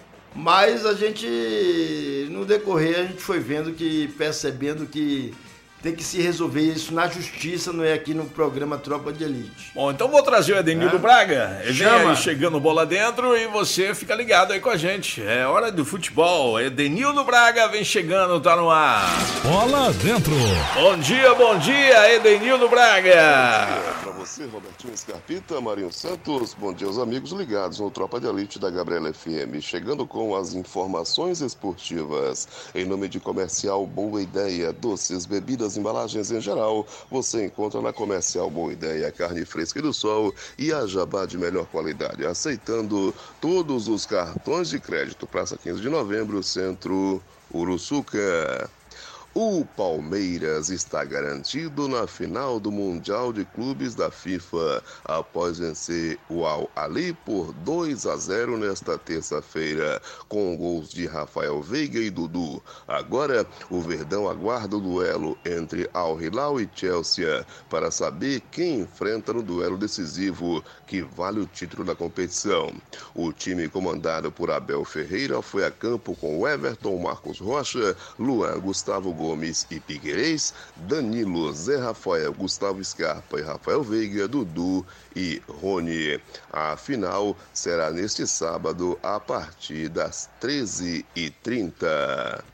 Mas a gente, no decorrer, a gente foi vendo que, percebendo que tem que se resolver isso na justiça, não é aqui no programa Tropa de Elite. Bom, então vou trazer o Edenildo é? Braga. Ele vem aí chegando bola dentro e você fica ligado aí com a gente. É hora do futebol. Edenildo Braga vem chegando, tá no ar. Bola dentro. Bom dia, bom dia, Edenildo Braga. É pra você, Robertinho Scarpita, Marinho Santos. Bom dia aos amigos ligados no Tropa de Elite da Gabriela F M. Chegando com as informações esportivas. Em nome de Comercial Boa Ideia, doces, bebidas, embalagens em geral, você encontra na Comercial Boa Ideia, carne fresca e do sol e a jabá de melhor qualidade, aceitando todos os cartões de crédito. Praça quinze de novembro, Centro Uruçuca. O Palmeiras está garantido na final do Mundial de Clubes da FIFA, após vencer o Al-Ahly por dois a zero nesta terça-feira, com gols de Rafael Veiga e Dudu. Agora, o Verdão aguarda o duelo entre Al-Hilal e Chelsea, para saber quem enfrenta no duelo decisivo, que vale o título da competição. O time comandado por Abel Ferreira foi a campo com Everton, Marcos Rocha, Luan, Gustavo Gomes, Gomes e Piquerez, Danilo, Zé Rafael, Gustavo Scarpa e Rafael Veiga, Dudu e Rony. A final será neste sábado a partir das treze e trinta.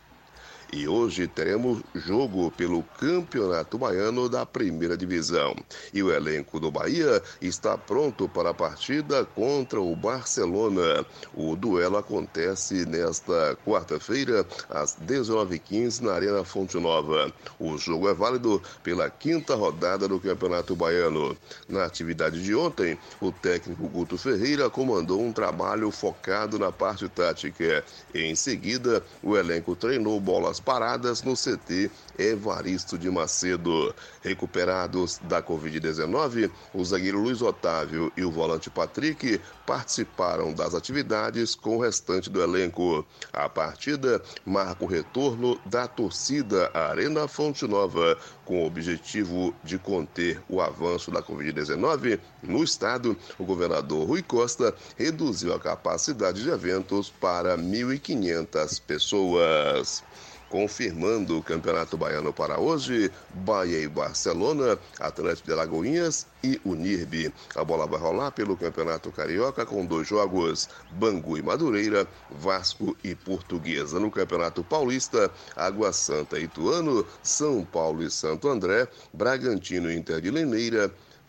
E hoje teremos jogo pelo Campeonato Baiano da Primeira Divisão. E o elenco do Bahia está pronto para a partida contra o Barcelona. O duelo acontece nesta quarta-feira, às dezenove e quinze, na Arena Fonte Nova. O jogo é válido pela quinta rodada do Campeonato Baiano. Na atividade de ontem, o técnico Guto Ferreira comandou um trabalho focado na parte tática. Em seguida, o elenco treinou bolas paradas no C T Evaristo de Macedo. Recuperados da covid dezenove, o zagueiro Luiz Otávio e o volante Patrick participaram das atividades com o restante do elenco. A partida marca o retorno da torcida à Arena Fonte Nova, com o objetivo de conter o avanço da covid dezenove no estado. O governador Rui Costa reduziu a capacidade de eventos para mil e quinhentas pessoas. Confirmando o Campeonato Baiano para hoje, Bahia e Barcelona, Atlético de Alagoinhas e Unirbe. A bola vai rolar pelo Campeonato Carioca com dois jogos, Bangu e Madureira, Vasco e Portuguesa. No Campeonato Paulista, Água Santa e Ituano, São Paulo e Santo André, Bragantino e Inter de Limeira,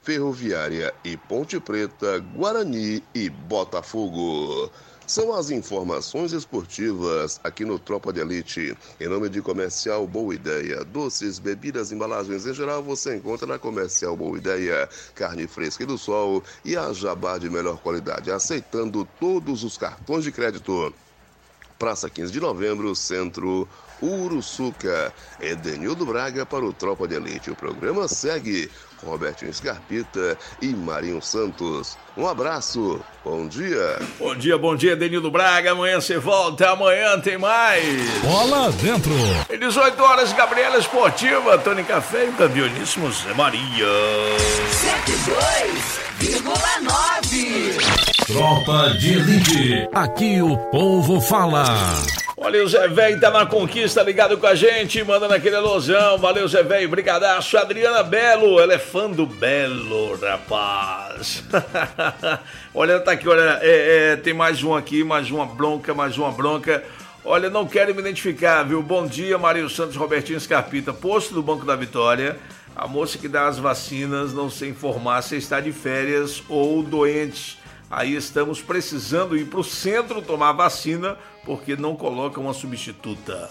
Ferroviária e Ponte Preta, Guarani e Botafogo. São as informações esportivas aqui no Tropa de Elite. Em nome de Comercial Boa Ideia. Doces, bebidas, embalagens em geral você encontra na Comercial Boa Ideia. Carne fresca e do sol e a jabá de melhor qualidade. Aceitando todos os cartões de crédito. Praça quinze de novembro, Centro, Uruçuca. Edenildo Braga para o Tropa de Elite. O programa segue com Robertinho Scarpita e Marinho Santos. Um abraço, bom dia. Bom dia, bom dia, Edenildo Braga. Amanhã você volta, amanhã tem mais. Bola dentro. Em dezoito horas, Gabriela Esportiva, Tony Café e o campeoníssimo Zé Maria. cento e dois vírgula nove. Tropa de Elite. Aqui o povo fala. Olha, o Zé Velho tá na conquista, ligado com a gente, mandando aquele alusão. Valeu, Zé Velho, brigadaço. Adriana Belo, ela é fã do Belo, rapaz. Olha, tá aqui, olha, é, é, tem mais um aqui, mais uma bronca, mais uma bronca. Olha, não quero me identificar, viu? Bom dia, Marinho Santos, Robertinho Scarpita, posto do Banco da Vitória. A moça que dá as vacinas, não sei informar se está de férias ou doente. Aí estamos precisando ir para o centro tomar vacina, porque não colocam uma substituta.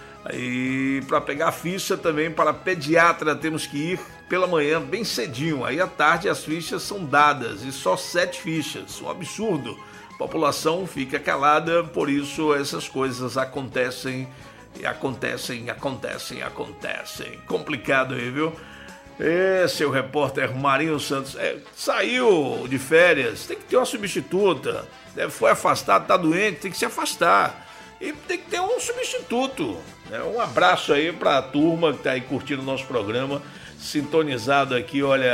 E para pegar ficha também para pediatra temos que ir pela manhã bem cedinho. Aí à tarde as fichas são dadas e só sete fichas. Um absurdo. A população fica calada, por isso essas coisas acontecem, e acontecem, acontecem, acontecem. Complicado aí, viu? Esse é o repórter Marinho Santos. É, saiu de férias, tem que ter uma substituta. É, foi afastado, tá doente, tem que se afastar. E tem que ter um substituto. Né? Um abraço aí pra turma que tá aí curtindo o nosso programa. Sintonizado aqui, olha,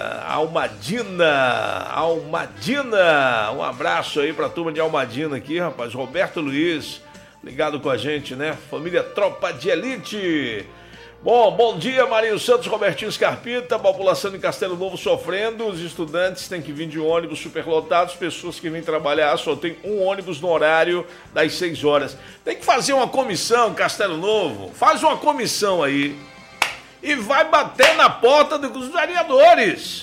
Almadina, Almadina. Um abraço aí pra turma de Almadina aqui, rapaz. Roberto Luiz, ligado com a gente, né? Família Tropa de Elite. Bom, bom dia, Marinho Santos, Robertinho Scarpita, população de Castelo Novo sofrendo, os estudantes têm que vir de ônibus superlotados, pessoas que vêm trabalhar só tem um ônibus no horário das seis horas. Tem que fazer uma comissão, Castelo Novo, faz uma comissão aí e vai bater na porta dos vereadores.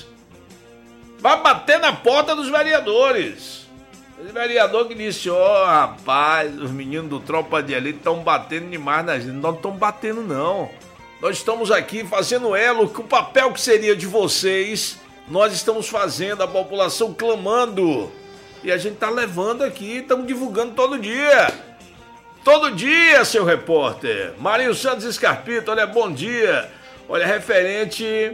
Vai bater na porta dos vereadores. O vereador que disse, ó, oh, rapaz, os meninos do Tropa de Elite estão batendo demais na gente. Não estão batendo, não. Nós estamos aqui fazendo elo, que o papel que seria de vocês, nós estamos fazendo, a população clamando. E a gente está levando aqui, estamos divulgando todo dia. Todo dia, seu repórter. Marinho Santos Scarpita, olha, bom dia. Olha, referente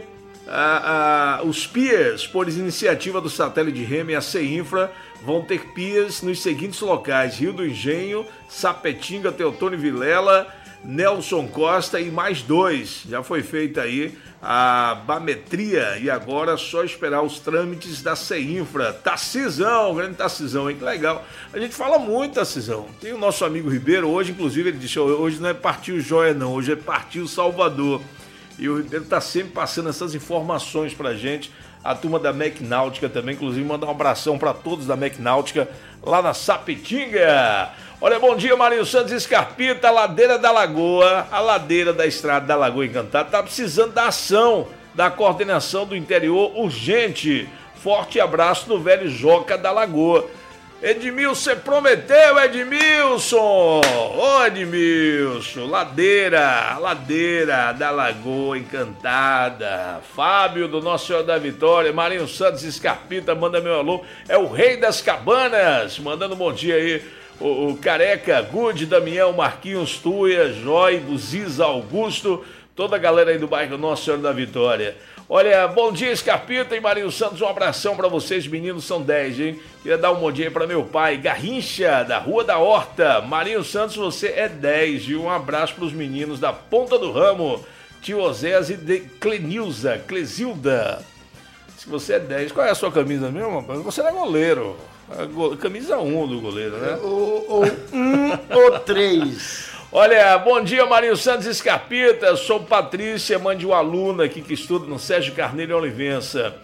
a, a os piers, por iniciativa do satélite de Remo e a CEINFRA, vão ter piers nos seguintes locais: Rio do Engenho, Sapetinga, Teotônio Vilela, Nelson Costa e mais dois. Já foi feita aí a bametria e agora é só esperar os trâmites da CEINFRA. Tarcisão, grande Tarcisão, hein? Que legal. A gente fala muito, Tarcisão. Tem o nosso amigo Ribeiro, hoje inclusive ele disse, hoje não é Partiu Joia não, hoje é Partiu Salvador. E o Ribeiro tá sempre passando essas informações pra gente. A turma da Mec Náutica também, inclusive mandar um abração para todos da Mec Náutica lá na Sapetinga. Olha, bom dia, Marinho Santos Scarpita, a ladeira da Lagoa, a ladeira da estrada da Lagoa Encantada tá precisando da ação da coordenação do interior urgente. Forte abraço do velho Joca da Lagoa. Edmilson, você prometeu, Edmilson! Ô, Edmilson, ladeira, ladeira da Lagoa Encantada. Fábio, do Nosso Senhor da Vitória, Marinho Santos Scarpita, manda meu alô. É o Rei das Cabanas, mandando um bom dia aí. O, o Careca, Good, Damião, Marquinhos, Tuia, Joy, Buziza, Augusto, toda a galera aí do bairro Nossa Senhora da Vitória. Olha, bom dia, Scarpita e Marinho Santos, um abração pra vocês, meninos, são dez, hein? Queria dar um bom dia pra meu pai, Garrincha, da Rua da Horta. Marinho Santos, você é dez, e um abraço pros meninos da Ponta do Ramo, Tio Osés e de Clenilza, Clesilda. Se você é dez, qual é a sua camisa mesmo, rapaz? Você é goleiro, camisa um do goleiro, né? Ou, ou um ou três. Olha, bom dia, Marinho Santos Scarpita, sou Patrícia, mãe de uma aluna aqui que estuda no Sérgio Carneiro em Olivença.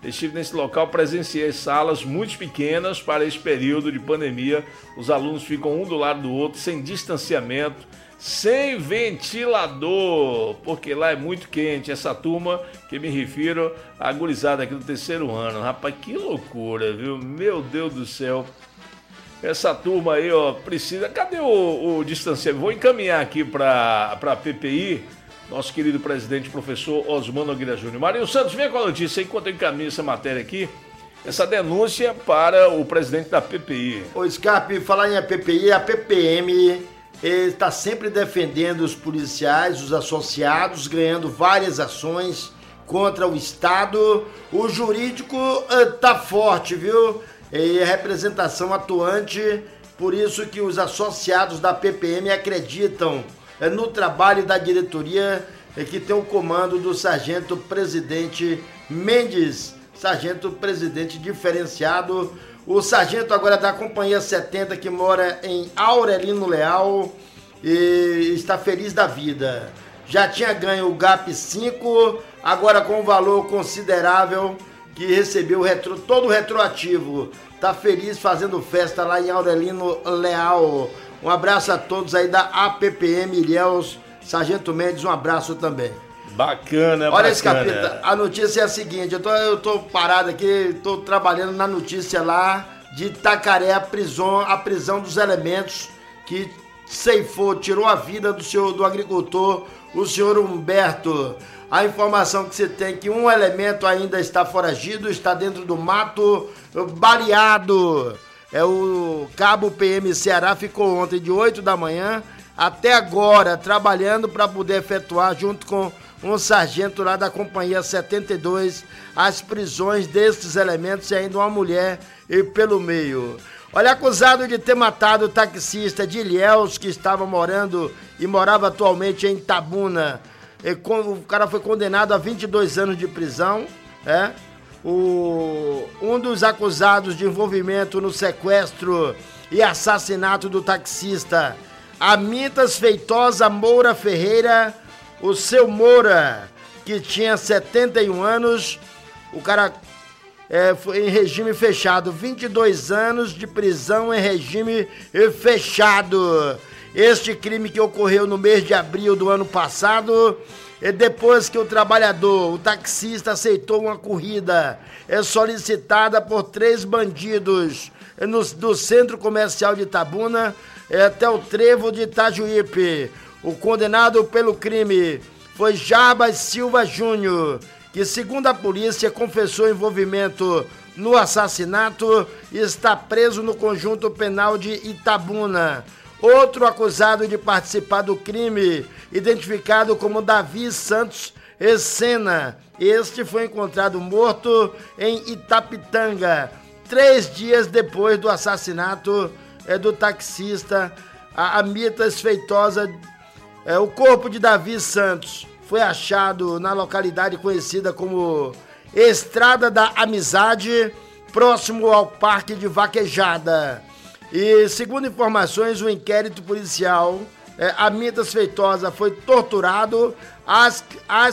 Estive nesse local, presenciei salas muito pequenas para esse período de pandemia. Os alunos ficam um do lado do outro, sem distanciamento, sem ventilador, porque lá é muito quente. Essa turma que me refiro, a gurizada aqui do terceiro ano. Rapaz, que loucura, viu? Meu Deus do céu. Essa turma aí, ó, precisa... Cadê o, o distanciamento? Vou encaminhar aqui para a P P I, nosso querido presidente, professor Osmano Nogueira Júnior. Marinho Santos, vem com a notícia enquanto eu encaminho essa matéria aqui. Essa denúncia para o presidente da P P I. Ô Scarpe, falar em P P I, a P P M está sempre defendendo os policiais, os associados, ganhando várias ações contra o Estado. O jurídico está forte, viu? E a representação atuante, por isso que os associados da P P M acreditam no trabalho da diretoria, que tem o comando do sargento-presidente Mendes, sargento-presidente diferenciado. O sargento agora da Companhia setenta, que mora em Aurelino Leal, e está feliz da vida. Já tinha ganho o G A P cinco, agora com um valor considerável, que recebeu o retro, todo o retroativo. Tá feliz fazendo festa lá em Aurelino Leal. Um abraço a todos aí da A P P M Ilhéus. Sargento Mendes, um abraço também. Bacana, Olha, bacana. esse capeta, a notícia é a seguinte, eu tô, eu tô parado aqui, tô trabalhando na notícia lá de Itacaré, a prisão, a prisão dos elementos que ceifou, tirou a vida do, senhor, do agricultor, o senhor Humberto. A informação que você tem é que um elemento ainda está foragido, está dentro do mato, baleado. É o cabo P M Ceará, ficou ontem de oito da manhã até agora trabalhando para poder efetuar, junto com um sargento lá da Companhia setenta e dois, as prisões desses elementos e ainda uma mulher e pelo meio. Olha, acusado de ter matado o taxista de Ilhéus, que estava morando e morava atualmente em Itabuna. O cara foi condenado a vinte e dois anos de prisão, é? O, um dos acusados de envolvimento no sequestro e assassinato do taxista Amintas Feitosa Moura Ferreira, o seu Moura, que tinha setenta e um anos, o cara é, foi em regime fechado, vinte e dois anos de prisão em regime fechado. Este crime que ocorreu no mês de abril do ano passado, e depois que o trabalhador, o taxista, aceitou uma corrida é solicitada por três bandidos no, do centro comercial de Itabuna é, até o trevo de Itajuípe. O condenado pelo crime foi Jarbas Silva Júnior, que, segundo a polícia, confessou envolvimento no assassinato e está preso no conjunto penal de Itabuna. Outro acusado de participar do crime, identificado como Davi Santos Essena, este foi encontrado morto em Itapitanga, três dias depois do assassinato é, do taxista Amintas Feitosa. É, o corpo de Davi Santos foi achado na localidade conhecida como Estrada da Amizade, próximo ao Parque de Vaquejada. E, segundo informações, o inquérito policial, é, Amintas Feitosa foi torturado, as,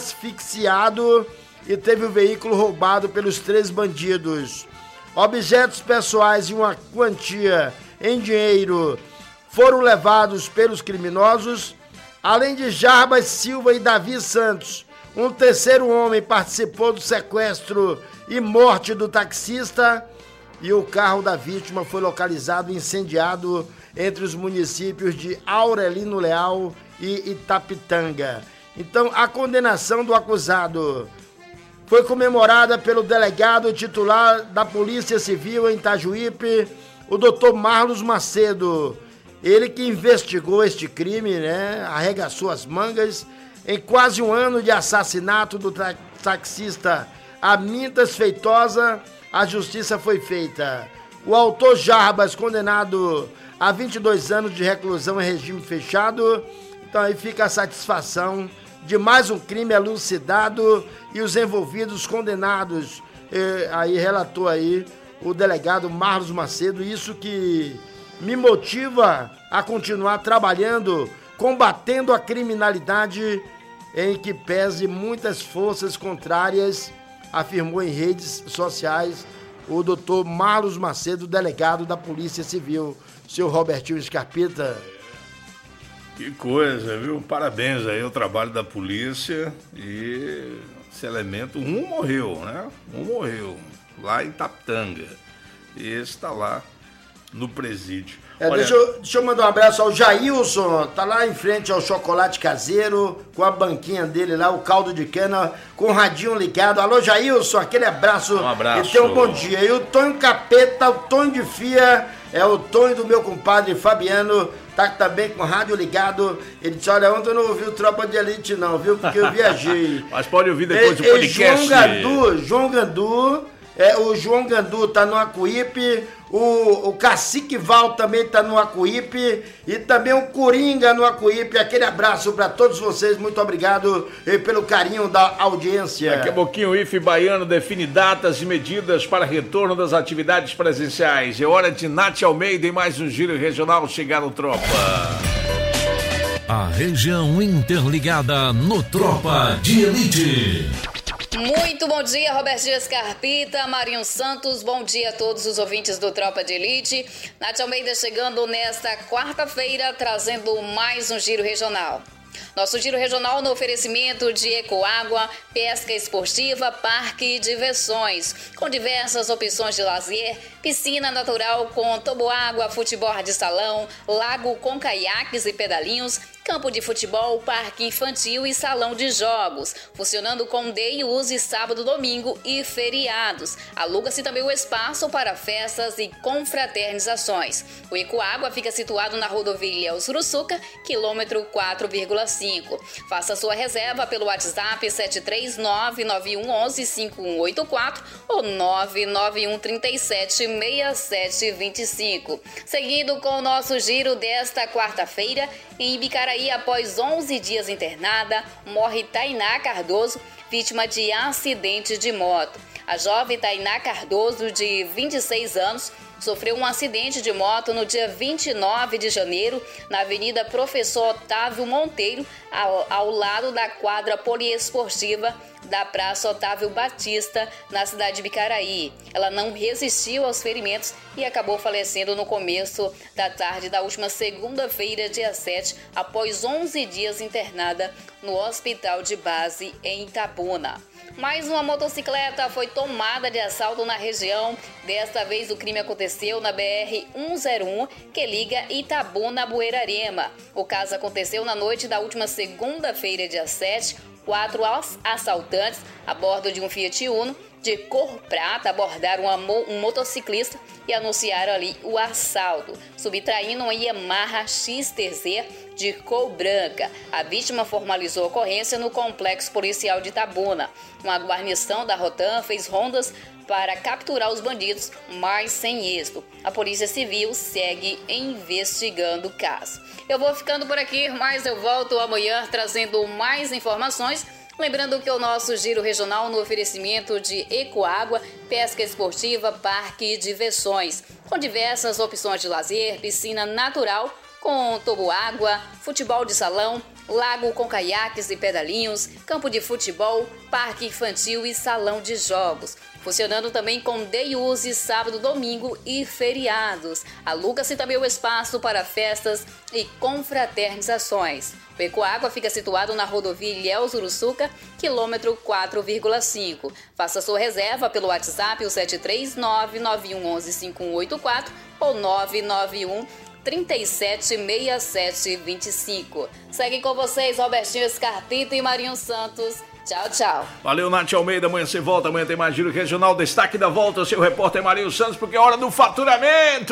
asfixiado e teve o veículo roubado pelos três bandidos. Objetos pessoais e uma quantia em dinheiro foram levados pelos criminosos. Além de Jarbas Silva e Davi Santos, um terceiro homem participou do sequestro e morte do taxista, e o carro da vítima foi localizado e incendiado entre os municípios de Aurelino Leal e Itapitanga. Então, a condenação do acusado foi comemorada pelo delegado titular da Polícia Civil em Itajuípe, o doutor Marlos Macedo. Ele que investigou este crime, né, arregaçou as mangas. Em quase um ano de assassinato do tra- taxista Amintas Feitosa, a justiça foi feita. O autor Jarbas, condenado a vinte e dois anos de reclusão em regime fechado. Então aí fica a satisfação de mais um crime elucidado e os envolvidos condenados. E aí relatou aí o delegado Marlos Macedo, isso que me motiva a continuar trabalhando, combatendo a criminalidade, em que pese muitas forças contrárias afirmou em redes sociais o doutor Marlos Macedo, delegado da Polícia Civil. Seu Robertinho Scarpita. Que coisa, viu? Parabéns aí ao trabalho da polícia e esse elemento, um morreu, né? Um morreu lá em Taptanga e esse está lá no presídio. É, Olha... deixa, eu, deixa eu mandar um abraço ao Jailson, tá lá em frente ao chocolate caseiro, com a banquinha dele lá, o caldo de cana, com o radinho ligado. Alô, Jailson, aquele abraço. Um abraço. E tenha um bom dia. E o Tonho Capeta, o Tonho de Fia, é o Tonho do meu compadre Fabiano, tá também com o rádio ligado. Ele disse, olha, ontem eu não ouvi o Tropa de Elite não, viu, porque eu viajei. Mas pode ouvir depois do e, podcast. E João Gandu, João Gandu, é, o João Gandu tá no Acuípe, o, o Cacique Val também tá no Acuípe e também o Coringa no Acuípe. Aquele abraço para todos vocês, muito obrigado eh, pelo carinho da audiência. Daqui a pouquinho o I F E Baiano define datas e medidas para retorno das atividades presenciais. É hora de Nath Almeida e mais um giro regional chegar no Tropa. A região interligada no Tropa de Elite. Muito bom dia, Robertinho Scarpita, Marinho Santos, bom dia a todos os ouvintes do Tropa de Elite. Nath Almeida chegando nesta quarta-feira, trazendo mais um giro regional. Nosso giro regional no oferecimento de Ecoágua, pesca esportiva, parque e diversões, com diversas opções de lazer, piscina natural com toboágua, futebol de salão, lago com caiaques e pedalinhos, campo de futebol, parque infantil e salão de jogos, funcionando com day use sábado, domingo e feriados. Aluga-se também o espaço para festas e confraternizações. O Ecoágua fica situado na rodovia Uruçuca, quilômetro quatro vírgula cinco. Faça sua reserva pelo WhatsApp sete três nove nove um um um cinco um oito quatro ou nove nove um três sete seis sete dois cinco. Seguindo com o nosso giro desta quarta-feira, em Ibicaraí, após onze dias internada, morre Tainá Cardoso, vítima de acidente de moto. A jovem Tainá Cardoso, de vinte e seis anos, sofreu um acidente de moto no dia vinte e nove de janeiro, na Avenida Professor Otávio Monteiro, ao, ao lado da quadra poliesportiva da Praça Otávio Batista, na cidade de Ibicaraí. Ela não resistiu aos ferimentos e acabou falecendo no começo da tarde da última segunda-feira, dia sete, após onze dias internada no Hospital de Base em Itabuna. Mais uma motocicleta foi tomada de assalto na região. Desta vez o crime aconteceu na B R cento e um, que liga Itabuna a Buerarema. O caso aconteceu na noite da última segunda-feira, dia sete. Quatro assaltantes a bordo de um Fiat Uno de cor prata abordaram um motociclista e anunciaram ali o assalto, subtraindo uma Yamaha X T Z de cor branca. A vítima formalizou a ocorrência no complexo policial de Itabuna. Uma guarnição da Rotan fez rondas para capturar os bandidos, mas sem êxito. A Polícia Civil segue investigando o caso. Eu vou ficando por aqui, mas eu volto amanhã trazendo mais informações. Lembrando que o nosso giro regional no oferecimento de Ecoágua, pesca esportiva, parque e diversões, com diversas opções de lazer, piscina natural com toboágua, futebol de salão, lago com caiaques e pedalinhos, campo de futebol, parque infantil e salão de jogos. Funcionando também com day use sábado, domingo e feriados. Aluga-se também o espaço para festas e confraternizações. O Ecoágua fica situado na rodovia Ilhéus Uruçuca, quilômetro quatro vírgula cinco. Faça sua reserva pelo WhatsApp o sete três nove nove um um cinco um oito quatro ou nove nove um três sete seis sete dois cinco. Segue com vocês Robertinho Scarpita e Marinho Santos. Tchau, tchau. Valeu, Nath Almeida. Amanhã você volta. Amanhã tem mais giro regional. Destaque da volta, o seu repórter Marinho Santos, porque é hora do faturamento.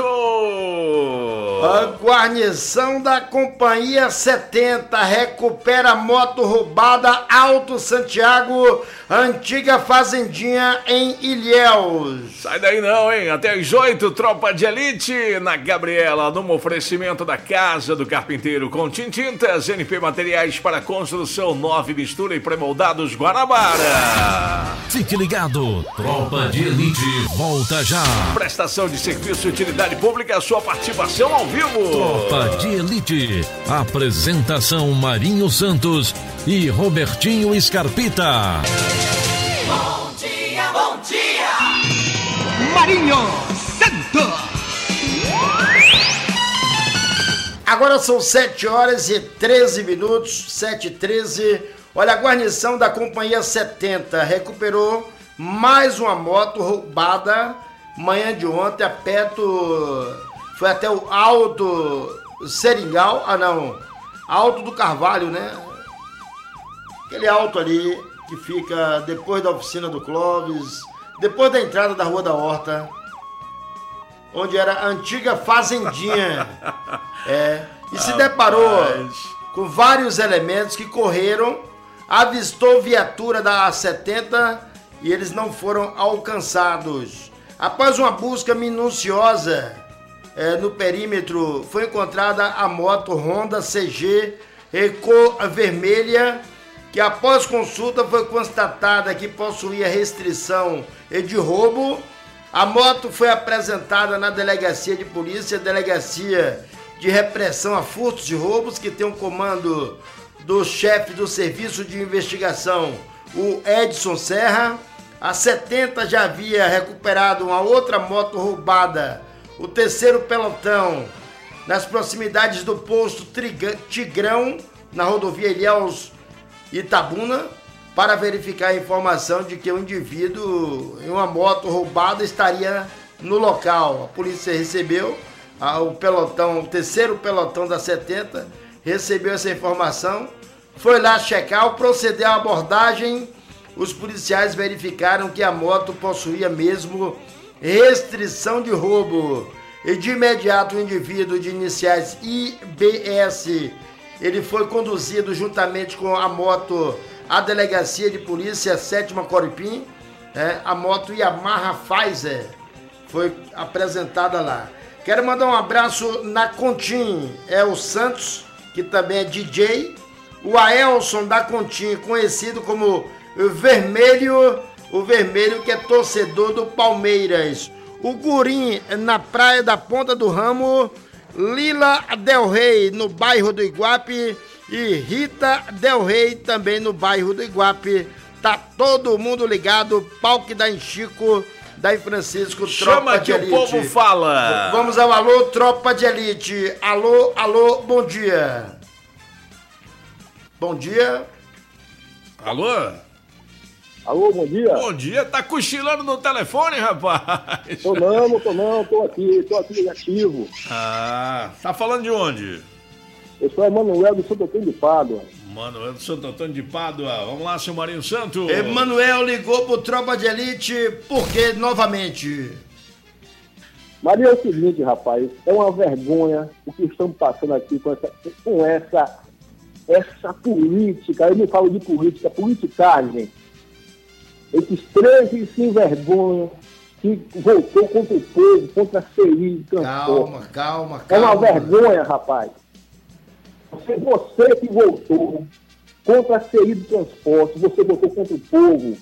A guarnição da Companhia setenta recupera moto roubada Alto Santiago, antiga fazendinha em Ilhéus. Sai daí não, hein? Até às oito, Tropa de Elite na Gabriela, num oferecimento da Casa do Carpinteiro com Tintintas, N P Materiais para Construção, nove mistura e pré-moldados Guanabara. Fique ligado, Tropa de Elite volta já. Prestação de serviço e utilidade pública, sua participação ao vivo. Tropa de Elite, apresentação Marinho Santos e Robertinho Scarpita. Bom dia. Marinho Santos. Agora são sete horas e treze minutos, sete e treze. Olha, a guarnição da Companhia setenta recuperou mais uma moto roubada manhã de ontem, a perto, foi até o Alto Seringal, ah não, Alto do Carvalho, né? Aquele alto ali que fica depois da oficina do Clóvis, depois da entrada da Rua da Horta, onde era a antiga fazendinha. É, e se deparou com vários elementos que correram, avistou viatura da A setenta e eles não foram alcançados. Após uma busca minuciosa é, no perímetro, foi encontrada a moto Honda C G cor vermelha, que após consulta foi constatada que possuía restrição de roubo. A moto foi apresentada na Delegacia de Polícia, Delegacia de Repressão a Furtos e Roubos, que tem um comando do chefe do Serviço de Investigação, o Edson Serra. A setenta já havia recuperado uma outra moto roubada, o terceiro pelotão, nas proximidades do posto Tigrão, na rodovia Ilhéus Itabuna, para verificar a informação de que o indivíduo em uma moto roubada estaria no local. A polícia recebeu, a, o pelotão, o terceiro pelotão da setenta, recebeu essa informação, foi lá checar, procedeu à abordagem. Os policiais verificaram que a moto possuía mesmo restrição de roubo. E de imediato o indivíduo de iniciais I B S, ele foi conduzido juntamente com a moto à Delegacia de Polícia sétima Coripim, é, a moto Yamaha Pfizer foi apresentada lá. Quero mandar um abraço na Contim, é o Santos, que também é D J, o Aelson da Contim, conhecido como Vermelho, o Vermelho que é torcedor do Palmeiras, o Gurim na Praia da Ponta do Ramo, Lila Del Rey no bairro do Iguape e Rita Del Rey também no bairro do Iguape. Tá todo mundo ligado, pau que dá em Chico, dá em Francisco, Chama Tropa de que Elite. o povo fala. Vamos ao alô, Tropa de Elite. Alô, alô, bom dia. Bom dia. Alô? Alô, bom dia. Bom dia, tá cochilando no telefone, rapaz? Tô não, tô não, tô aqui, tô aqui ativo. Ah, tá falando de onde? Eu sou Emanuel do Santo Antônio de Pádua. Manuel do Santo Antônio de Pádua. Vamos lá, seu Marinho Santos. Emanuel ligou pro Tropa de Elite, por que novamente? Maria, é o seguinte, rapaz, é uma vergonha o que estamos passando aqui com essa, com essa, essa política, eu não falo de política, politicagem. Esses treze sem vergonha que voltou contra o povo, contra a C I. Calma, calma, calma. É uma vergonha, rapaz. Você, você que voltou contra a C I do transporte, você votou contra o povo.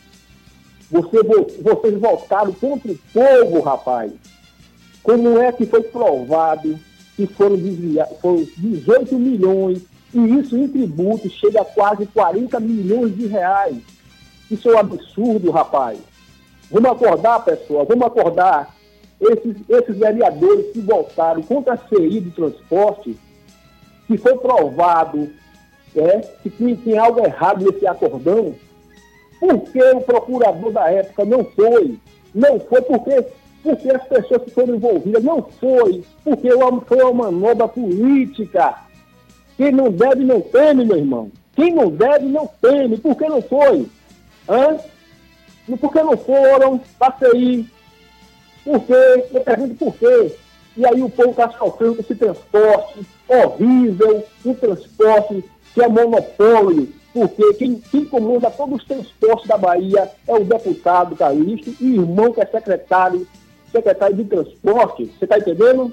Você, vocês votaram contra o povo, rapaz. Como é que foi provado que foram desviados, foram dezoito milhões, e isso em tributo chega a quase quarenta milhões de reais. Isso é um absurdo, rapaz. Vamos acordar, pessoal, vamos acordar. Esses, esses vereadores que votaram contra a C I do transporte, que foi provado é, que tem algo errado nesse acordão, por que o procurador da época não foi? Não foi porque, porque as pessoas que foram envolvidas, não foi porque foi uma manobra política. Quem não deve não teme, meu irmão. Quem não deve não teme. Por que não foi? Hã? Por que não foram para a C I? Por quê? Eu pergunto por quê. E aí o povo está sofrendo com esse transporte horrível, um transporte que é monopólio, porque quem, quem comanda todos os transportes da Bahia é o deputado Calixto e o irmão que é secretário, secretário de transporte. Você está entendendo?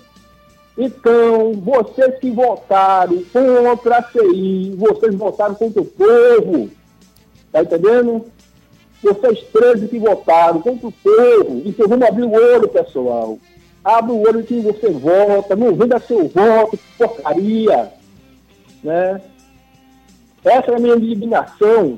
Então, vocês que votaram contra a C I, vocês votaram contra o povo. Está entendendo? Vocês treze que votaram contra o povo. Então vamos abrir o olho, pessoal. Abre o olho que você vota. Não venda seu voto, porcaria. Né? Essa é a minha indignação.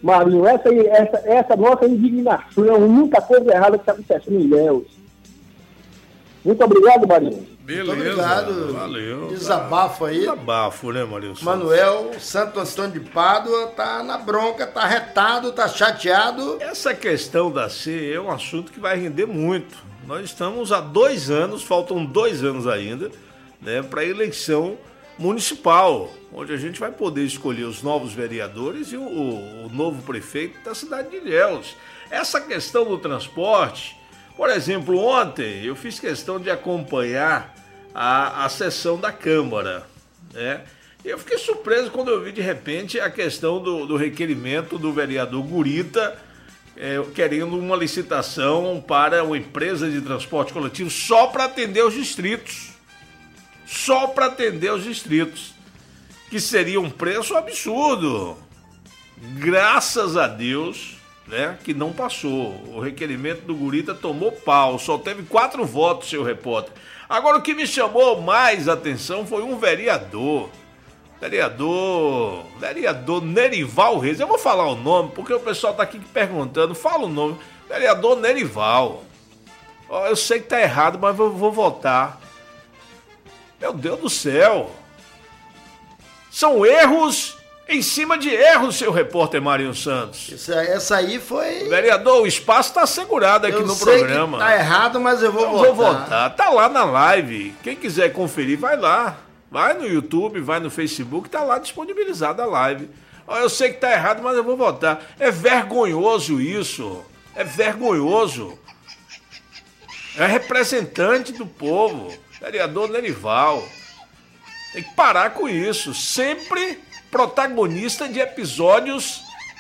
Marinho, essa, essa, essa nossa indignação, muita coisa errada que está acontecendo em Ilhéus. Muito obrigado, Marinho. Beleza. Muito obrigado. Valeu. Desabafo aí. Desabafo, né, Marinho? Manuel Santo Antônio de Pádua tá na bronca, tá retado, tá chateado. Essa questão da C é um assunto que vai render muito. Nós estamos há dois anos, faltam dois anos ainda, né, para a eleição municipal, onde a gente vai poder escolher os novos vereadores e o, o, o novo prefeito da cidade de Ilhéus. Essa questão do transporte, por exemplo, ontem eu fiz questão de acompanhar a, a sessão da Câmara, né? Eu fiquei surpreso quando eu vi de repente a questão do, do requerimento do vereador Gurita, é, querendo uma licitação para uma empresa de transporte coletivo só para atender os distritos. Só para atender os distritos. Que seria um preço absurdo. Graças a Deus, né, que não passou. O requerimento do Gurita tomou pau. Só teve quatro votos, seu repórter. Agora, o que me chamou mais atenção foi um vereador. Vereador, vereador Nerival Reis. Eu vou falar o nome, porque o pessoal tá aqui perguntando. Fala o nome. Vereador Nerival. Oh, eu sei que tá errado, mas eu vou votar. Meu Deus do céu. São erros em cima de erros, seu repórter Marinho Santos. Essa, essa aí foi... Vereador, o espaço tá assegurado aqui eu no sei programa. Que tá errado, mas eu vou eu votar. Eu vou votar. Tá lá na live. Quem quiser conferir, vai lá. Vai no YouTube, vai no Facebook, tá lá disponibilizada a live. Eu sei que tá errado, mas eu vou votar. É vergonhoso isso. É vergonhoso. É representante do povo. Vereador Nerival. Tem que parar com isso. Sempre protagonista de episódios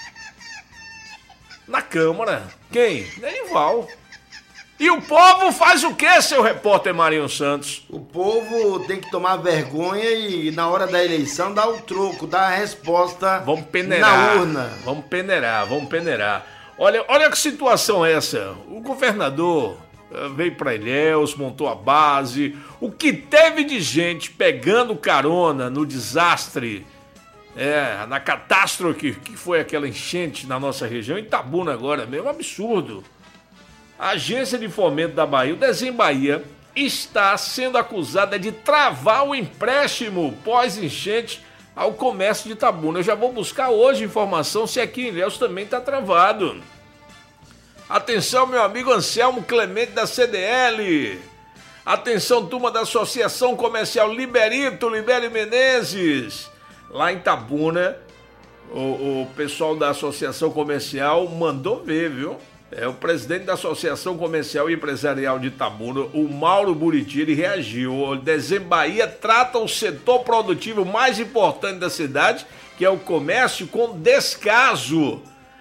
na Câmara. Quem? Nerival. E o povo faz o quê, seu repórter Marinho Santos? O povo tem que tomar vergonha e na hora da eleição dar o troco, dar a resposta vamos peneirar, na urna. Vamos peneirar, vamos peneirar. Olha, olha que situação é essa. O governador veio para Ilhéus, montou a base. O que teve de gente pegando carona no desastre, é, na catástrofe que foi aquela enchente na nossa região, em Itabuna agora mesmo, absurdo. A Agência de Fomento da Bahia, o Desenho Bahia, está sendo acusada de travar o empréstimo pós-enchente ao comércio de Itabuna. Eu já vou buscar hoje informação se aqui em Ilhéus também está travado. Atenção, meu amigo Anselmo Clemente da C D L. Atenção, turma da Associação Comercial Liberito, Libério Menezes. Lá em Itabuna, o, o pessoal da Associação Comercial mandou ver, viu? É, o presidente da Associação Comercial e Empresarial de Itabuna, o Mauro Buriti, ele reagiu. O Desenho Bahia trata o setor produtivo mais importante da cidade, que é o comércio, com descaso.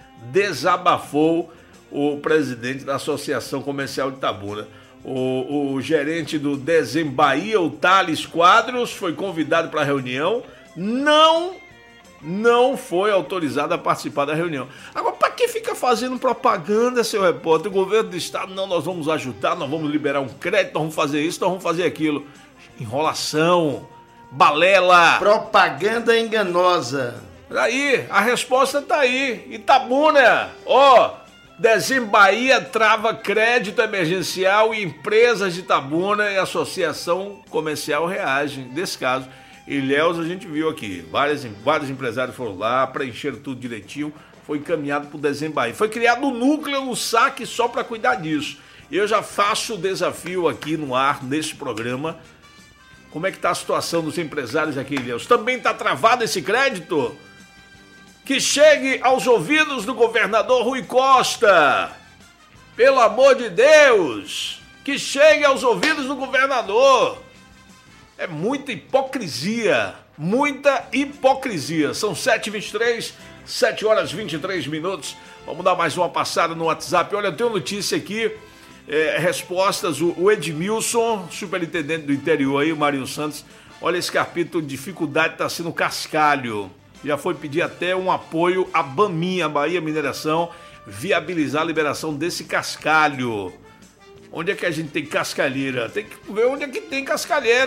Desabafou o presidente da Associação Comercial de Itabuna. O, o gerente do Desenho Bahia, o Thales Quadros, foi convidado para a reunião. Não... não foi autorizado a participar da reunião. Agora, para que fica fazendo propaganda, seu repórter? O governo do estado, não, nós vamos ajudar, nós vamos liberar um crédito, nós vamos fazer isso, nós vamos fazer aquilo. Enrolação, balela. Propaganda enganosa. Aí, a resposta tá aí. Itabuna, ó, Desenho Bahia trava crédito emergencial e empresas de Itabuna e Associação Comercial reagem desse caso. Ilhéus a gente viu aqui, vários, vários empresários foram lá, preencheram tudo direitinho, foi encaminhado para o Desenho Bahia. Foi criado um núcleo no S A C só para cuidar disso. Eu já faço o desafio aqui no ar, nesse programa. Como é que está a situação dos empresários aqui em Ilhéus? Também está travado esse crédito? Que chegue aos ouvidos do governador Rui Costa. Pelo amor de Deus, que chegue aos ouvidos do governador. É muita hipocrisia, muita hipocrisia. São sete e vinte e três, sete horas e vinte e três minutos. Vamos dar mais uma passada no WhatsApp. Olha, eu tenho notícia aqui, é, respostas. O, o Edmilson, superintendente do interior aí, o Marinho Santos. Olha, esse capítulo de dificuldade está sendo cascalho. Já foi pedir até um apoio à Baminha, Bahia Mineração, viabilizar a liberação desse cascalho. Onde é que a gente tem cascalheira? Tem que ver onde é que tem cascalheira.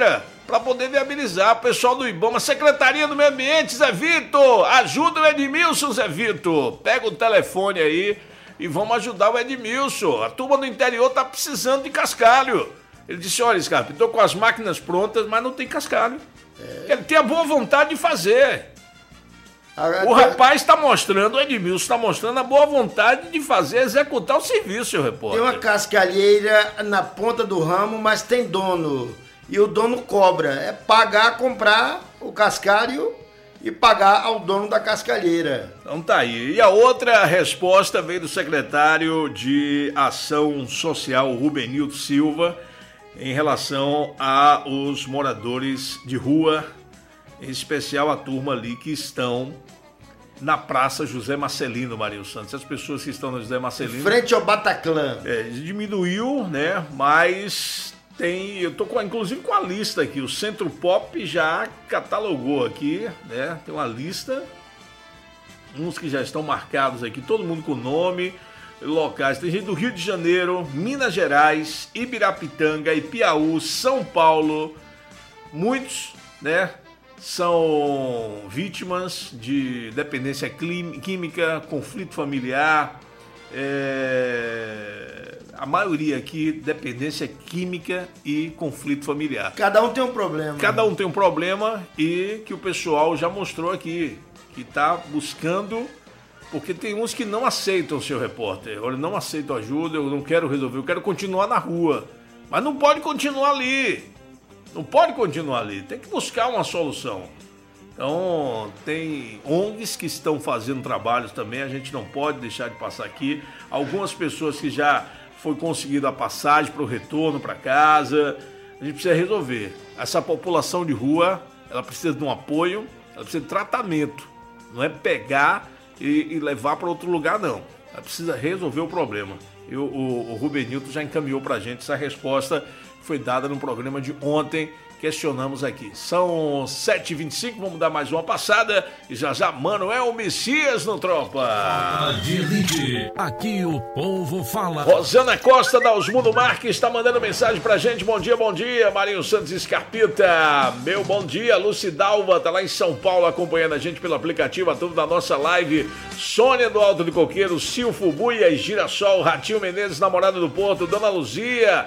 para poder viabilizar. O pessoal do IBAMA, Secretaria do Meio Ambiente, Zé Vitor, ajuda o Edmilson, Zé Vitor. Pega o telefone aí e vamos ajudar o Edmilson. A turma do interior tá precisando de cascalho. Ele disse, olha, Scarpa, estou com as máquinas prontas, mas não tem cascalho. É. Ele tem a boa vontade de fazer. O rapaz está mostrando, o Edmilson está mostrando a boa vontade de fazer, executar o serviço, seu repórter. Tem uma cascalheira na ponta do ramo, mas tem dono. E o dono cobra. É pagar, comprar o cascalho e pagar ao dono da cascalheira. Então tá aí. E a outra resposta veio do secretário de Ação Social, Rubenildo Silva, em relação aos moradores de rua, em especial a turma ali que estão na Praça José Marcelino, Marinho Santos. As pessoas que estão na José Marcelino... Em frente ao Bataclan. É, diminuiu, né? Mas tem... Eu tô com, inclusive com a lista aqui. O Centro Pop já catalogou aqui, né? Tem uma lista. Uns que já estão marcados aqui. Todo mundo com nome, locais. Tem gente do Rio de Janeiro, Minas Gerais, Ibirapitanga, Ipiaú, São Paulo. Muitos, né? São vítimas de dependência química, conflito familiar, é... a maioria aqui dependência química e conflito familiar. Cada um tem um problema. Cada um tem um problema e que o pessoal já mostrou aqui, que está buscando, porque tem uns que não aceitam, seu repórter, olha, não aceitam ajuda, eu não quero resolver, eu quero continuar na rua, mas não pode continuar ali. Não pode continuar ali, tem que buscar uma solução. Então, tem O N Gs que estão fazendo trabalhos também, a gente não pode deixar de passar aqui. Algumas pessoas que já foi conseguida a passagem para o retorno para casa, a gente precisa resolver. Essa população de rua, ela precisa de um apoio, ela precisa de tratamento. Não é pegar e, e levar para outro lugar, não. Ela precisa resolver o problema. E o, o, o Rubenildo já encaminhou para a gente essa resposta. Foi dada no programa de ontem, questionamos aqui. São sete e vinte e cinco, vamos dar mais uma passada e já já Manuel Messias no Tropa. Tropa de Elite, aqui o povo fala. Rosana Costa da Osmundo Marques está mandando mensagem pra gente. Bom dia, bom dia, Marinho Santos Escarpita. Meu bom dia, Lucidalva tá lá em São Paulo acompanhando a gente pelo aplicativo, a tudo da nossa live. Sônia do Alto do Coqueiro, Silfo Buia e Girassol, Ratinho Menezes, namorada do Porto, Dona Luzia.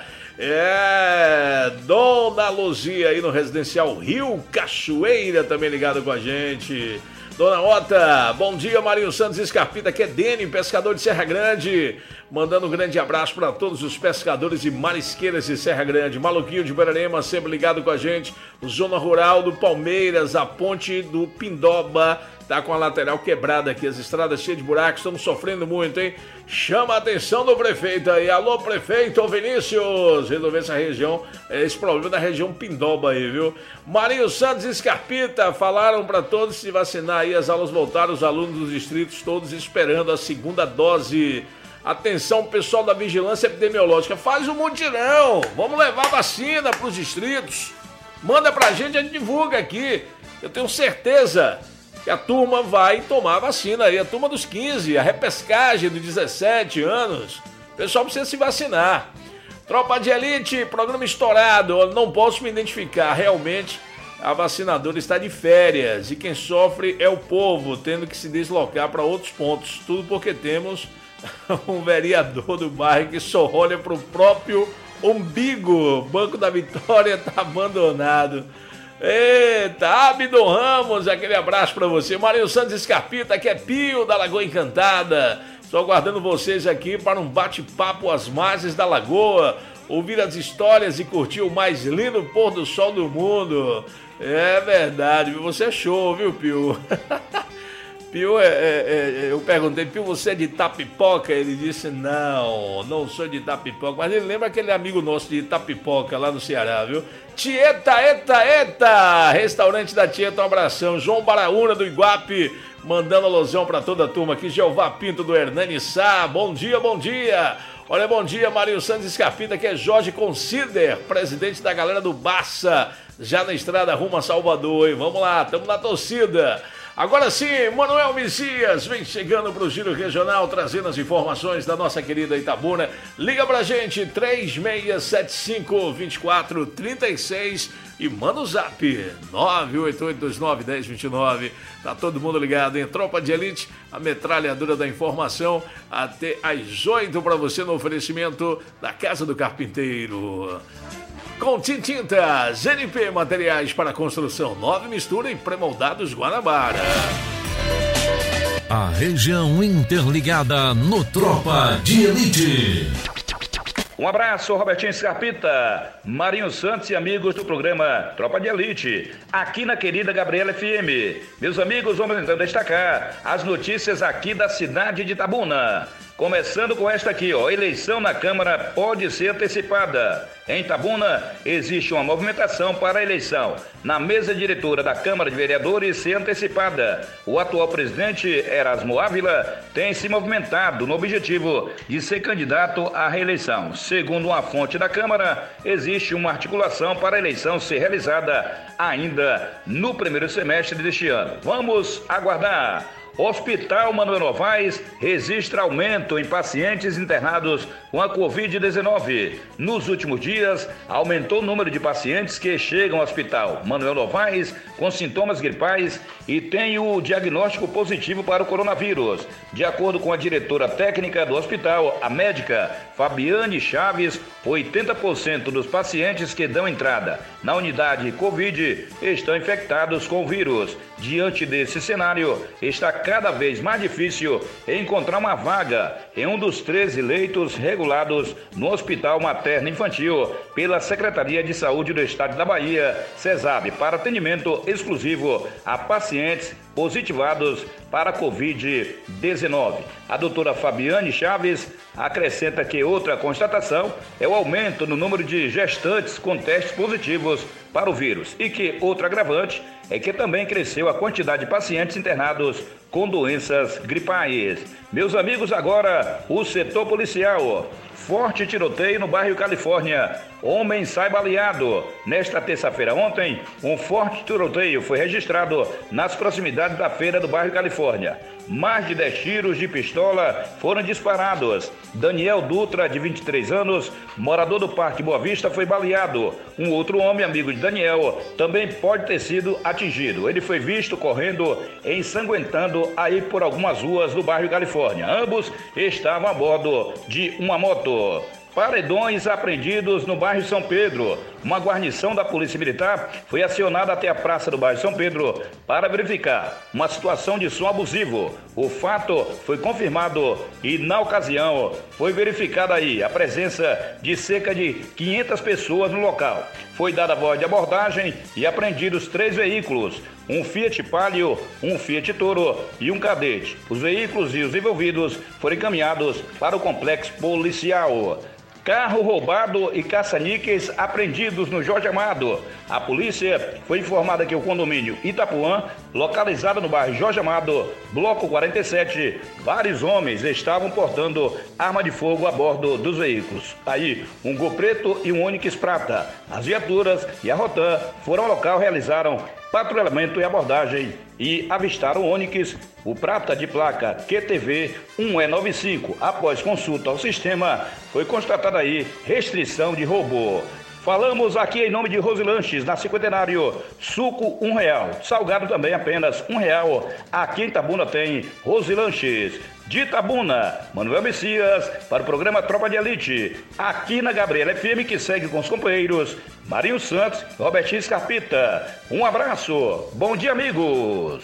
É, Dona Luzia aí no Residencial Rio Cachoeira também ligado com a gente. Dona Ota, bom dia, Marinho Santos Escarpita, aqui é Deni, pescador de Serra Grande, mandando um grande abraço para todos os pescadores e marisqueiras de Serra Grande. Maluquinho de Borarema sempre ligado com a gente. Zona Rural do Palmeiras, a ponte do Pindoba tá com a lateral quebrada aqui, as estradas cheias de buracos, estamos sofrendo muito, hein? Chama a atenção do prefeito aí. Alô, prefeito Vinícius, resolver essa região, esse problema da região Pindoba aí, viu? Marinho Santos Escarpita, falaram para todos se vacinar aí, as aulas voltaram, os alunos dos distritos todos esperando a segunda dose. Atenção, pessoal da Vigilância Epidemiológica, faz um mutirão, vamos levar vacina para os distritos, manda pra gente, a gente divulga aqui, eu tenho certeza que a turma vai tomar vacina aí, a turma dos quinze, a repescagem dos dezessete anos, o pessoal precisa se vacinar. Tropa de Elite, programa estourado, eu não posso me identificar, realmente a vacinadora está de férias e quem sofre é o povo, tendo que se deslocar para outros pontos, tudo porque temos um vereador do bairro que só olha para o próprio umbigo, o Banco da Vitória está abandonado. Eita, Abdon Ramos, aquele abraço pra você. Marinho Santos Escarpita, que é Pio da Lagoa Encantada. Estou aguardando vocês aqui para um bate-papo às margens da lagoa, ouvir as histórias e curtir o mais lindo pôr do sol do mundo. É verdade, você é show, viu, Pio? Pio, é, é, é, eu perguntei, Pio, você é de Itapipoca? Ele disse, não, não sou de Itapipoca, mas ele lembra aquele amigo nosso de Itapipoca, lá no Ceará, viu? Tieta, eta, eta, restaurante da Tieta, um abração. João Baraúna do Iguape, mandando alusão para toda a turma aqui. Jeová Pinto do Hernani Sá, bom dia, bom dia. Olha, bom dia, Marinho Santos Escarpita, que é Jorge Consider, presidente da galera do Barça, já na estrada rumo a Salvador, hein? Vamos lá, estamos na torcida. Agora sim, Manuel Messias vem chegando para o Giro Regional, trazendo as informações da nossa querida Itabuna. Liga pra gente, três seis sete cinco, dois quatro três seis e manda o zap, nove oito oito dois nove um zero dois nove. Tá todo mundo ligado em Tropa de Elite, a metralhadora da informação, até às oito para você no oferecimento da Casa do Carpinteiro. Com Tintintas, N P Materiais para Construção, Nova Mistura e Pré-moldados Guanabara. A região interligada no Tropa de Elite. Um abraço, Robertinho Scarpita, Marinho Santos e amigos do programa Tropa de Elite, aqui na querida Gabriela F M. Meus amigos, vamos então destacar as notícias aqui da cidade de Itabuna. Começando com esta aqui, ó, eleição na Câmara pode ser antecipada. Em Itabuna, existe uma movimentação para a eleição na mesa diretora da Câmara de Vereadores ser antecipada. O atual presidente, Erasmo Ávila, tem se movimentado no objetivo de ser candidato à reeleição. Segundo uma fonte da Câmara, existe uma articulação para a eleição ser realizada ainda no primeiro semestre deste ano. Vamos aguardar. Hospital Manuel Novaes registra aumento em pacientes internados com a covid dezenove. Nos últimos dias, aumentou o número de pacientes que chegam ao Hospital Manuel Novaes com sintomas gripais e têm o diagnóstico positivo para o coronavírus. De acordo com a diretora técnica do hospital, a médica Fabiane Chaves, oitenta por cento dos pacientes que dão entrada na unidade Covid estão infectados com o vírus. Diante desse cenário, está cada vez mais difícil encontrar uma vaga em um dos treze leitos regulados no Hospital Materno Infantil pela Secretaria de Saúde do Estado da Bahia, CESAB, para atendimento exclusivo a pacientes positivados para a covid dezenove. A doutora Fabiane Chaves acrescenta que outra constatação é o aumento no número de gestantes com testes positivos para o vírus e que outro agravante é que também cresceu a quantidade de pacientes internados com doenças gripais. Meus amigos, agora o setor policial. Forte tiroteio no bairro Califórnia. Homem sai baleado. Nesta terça-feira ontem, um forte tiroteio foi registrado nas proximidades da feira do bairro Califórnia. Mais de dez tiros de pistola foram disparados. Daniel Dutra, de vinte e três anos, morador do Parque Boa Vista, foi baleado. Um outro homem, amigo de Daniel, também pode ter sido atingido. Ele foi visto correndo, ensanguentando aí por algumas ruas do bairro Califórnia. Ambos estavam a bordo de uma moto. Paredões apreendidos no bairro São Pedro. Uma guarnição da Polícia Militar foi acionada até a praça do bairro São Pedro para verificar uma situação de som abusivo. O fato foi confirmado e, na ocasião, foi verificada aí a presença de cerca de quinhentas pessoas no local. Foi dada a voz de abordagem e apreendidos três veículos, um Fiat Palio, um Fiat Toro e um Cadete. Os veículos e os envolvidos foram encaminhados para o complexo policial. Carro roubado e caça-níqueis apreendidos no Jorge Amado. A polícia foi informada que o condomínio Itapuã, localizado no bairro Jorge Amado, bloco quarenta e sete, vários homens estavam portando arma de fogo a bordo dos veículos. Aí, um Gol Preto e um Onix Prata. As viaturas e a Rotan foram ao local, realizaram patrulhamento e abordagem e avistaram o Onix, o Prata de placa Q T V um E noventa e cinco. Após consulta ao sistema, foi constatada aí restrição de roubo. Falamos aqui em nome de Rosilanches, na Cinquentenário, suco um real, salgado também apenas um real. Aqui em Itabuna tem Rosilanches. De Itabuna, Manuel Messias, para o programa Tropa de Elite, aqui na Gabriela F M, que segue com os companheiros Marinho Santos e Robertinho Scarpita. Um abraço, bom dia, amigos.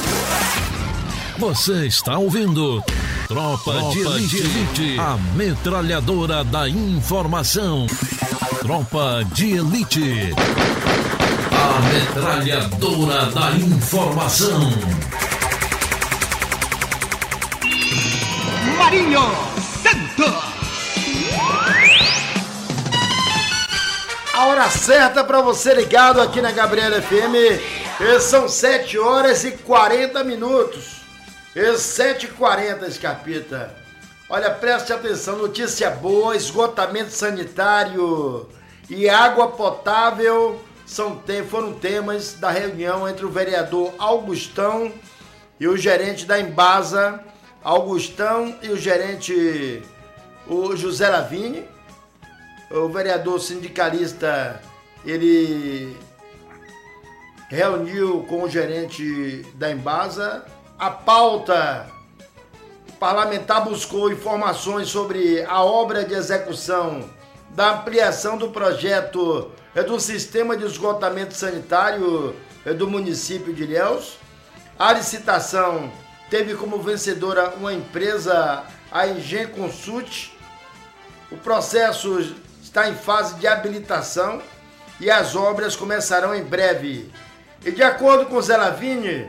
Você está ouvindo Tropa, Tropa de, Elite, de Elite, a metralhadora da informação. Tropa de Elite, a metralhadora da informação. Marinho Santos. A hora certa para você ligado aqui na Gabriela F M. São sete horas e quarenta minutos. sete e quarenta, Scarpita. Olha, preste atenção, notícia boa: esgotamento sanitário e água potável são, tem, foram temas da reunião entre o vereador Augustão e o gerente da Embasa, Augustão e o gerente o José Lavigne. O vereador sindicalista, ele reuniu com o gerente da Embasa. A pauta parlamentar buscou informações sobre a obra de execução da ampliação do projeto do sistema de esgotamento sanitário do município de Ilhéus. A licitação teve como vencedora uma empresa, a Engen Consult. O processo está em fase de habilitação e as obras começarão em breve. E de acordo com Zé Lavigne,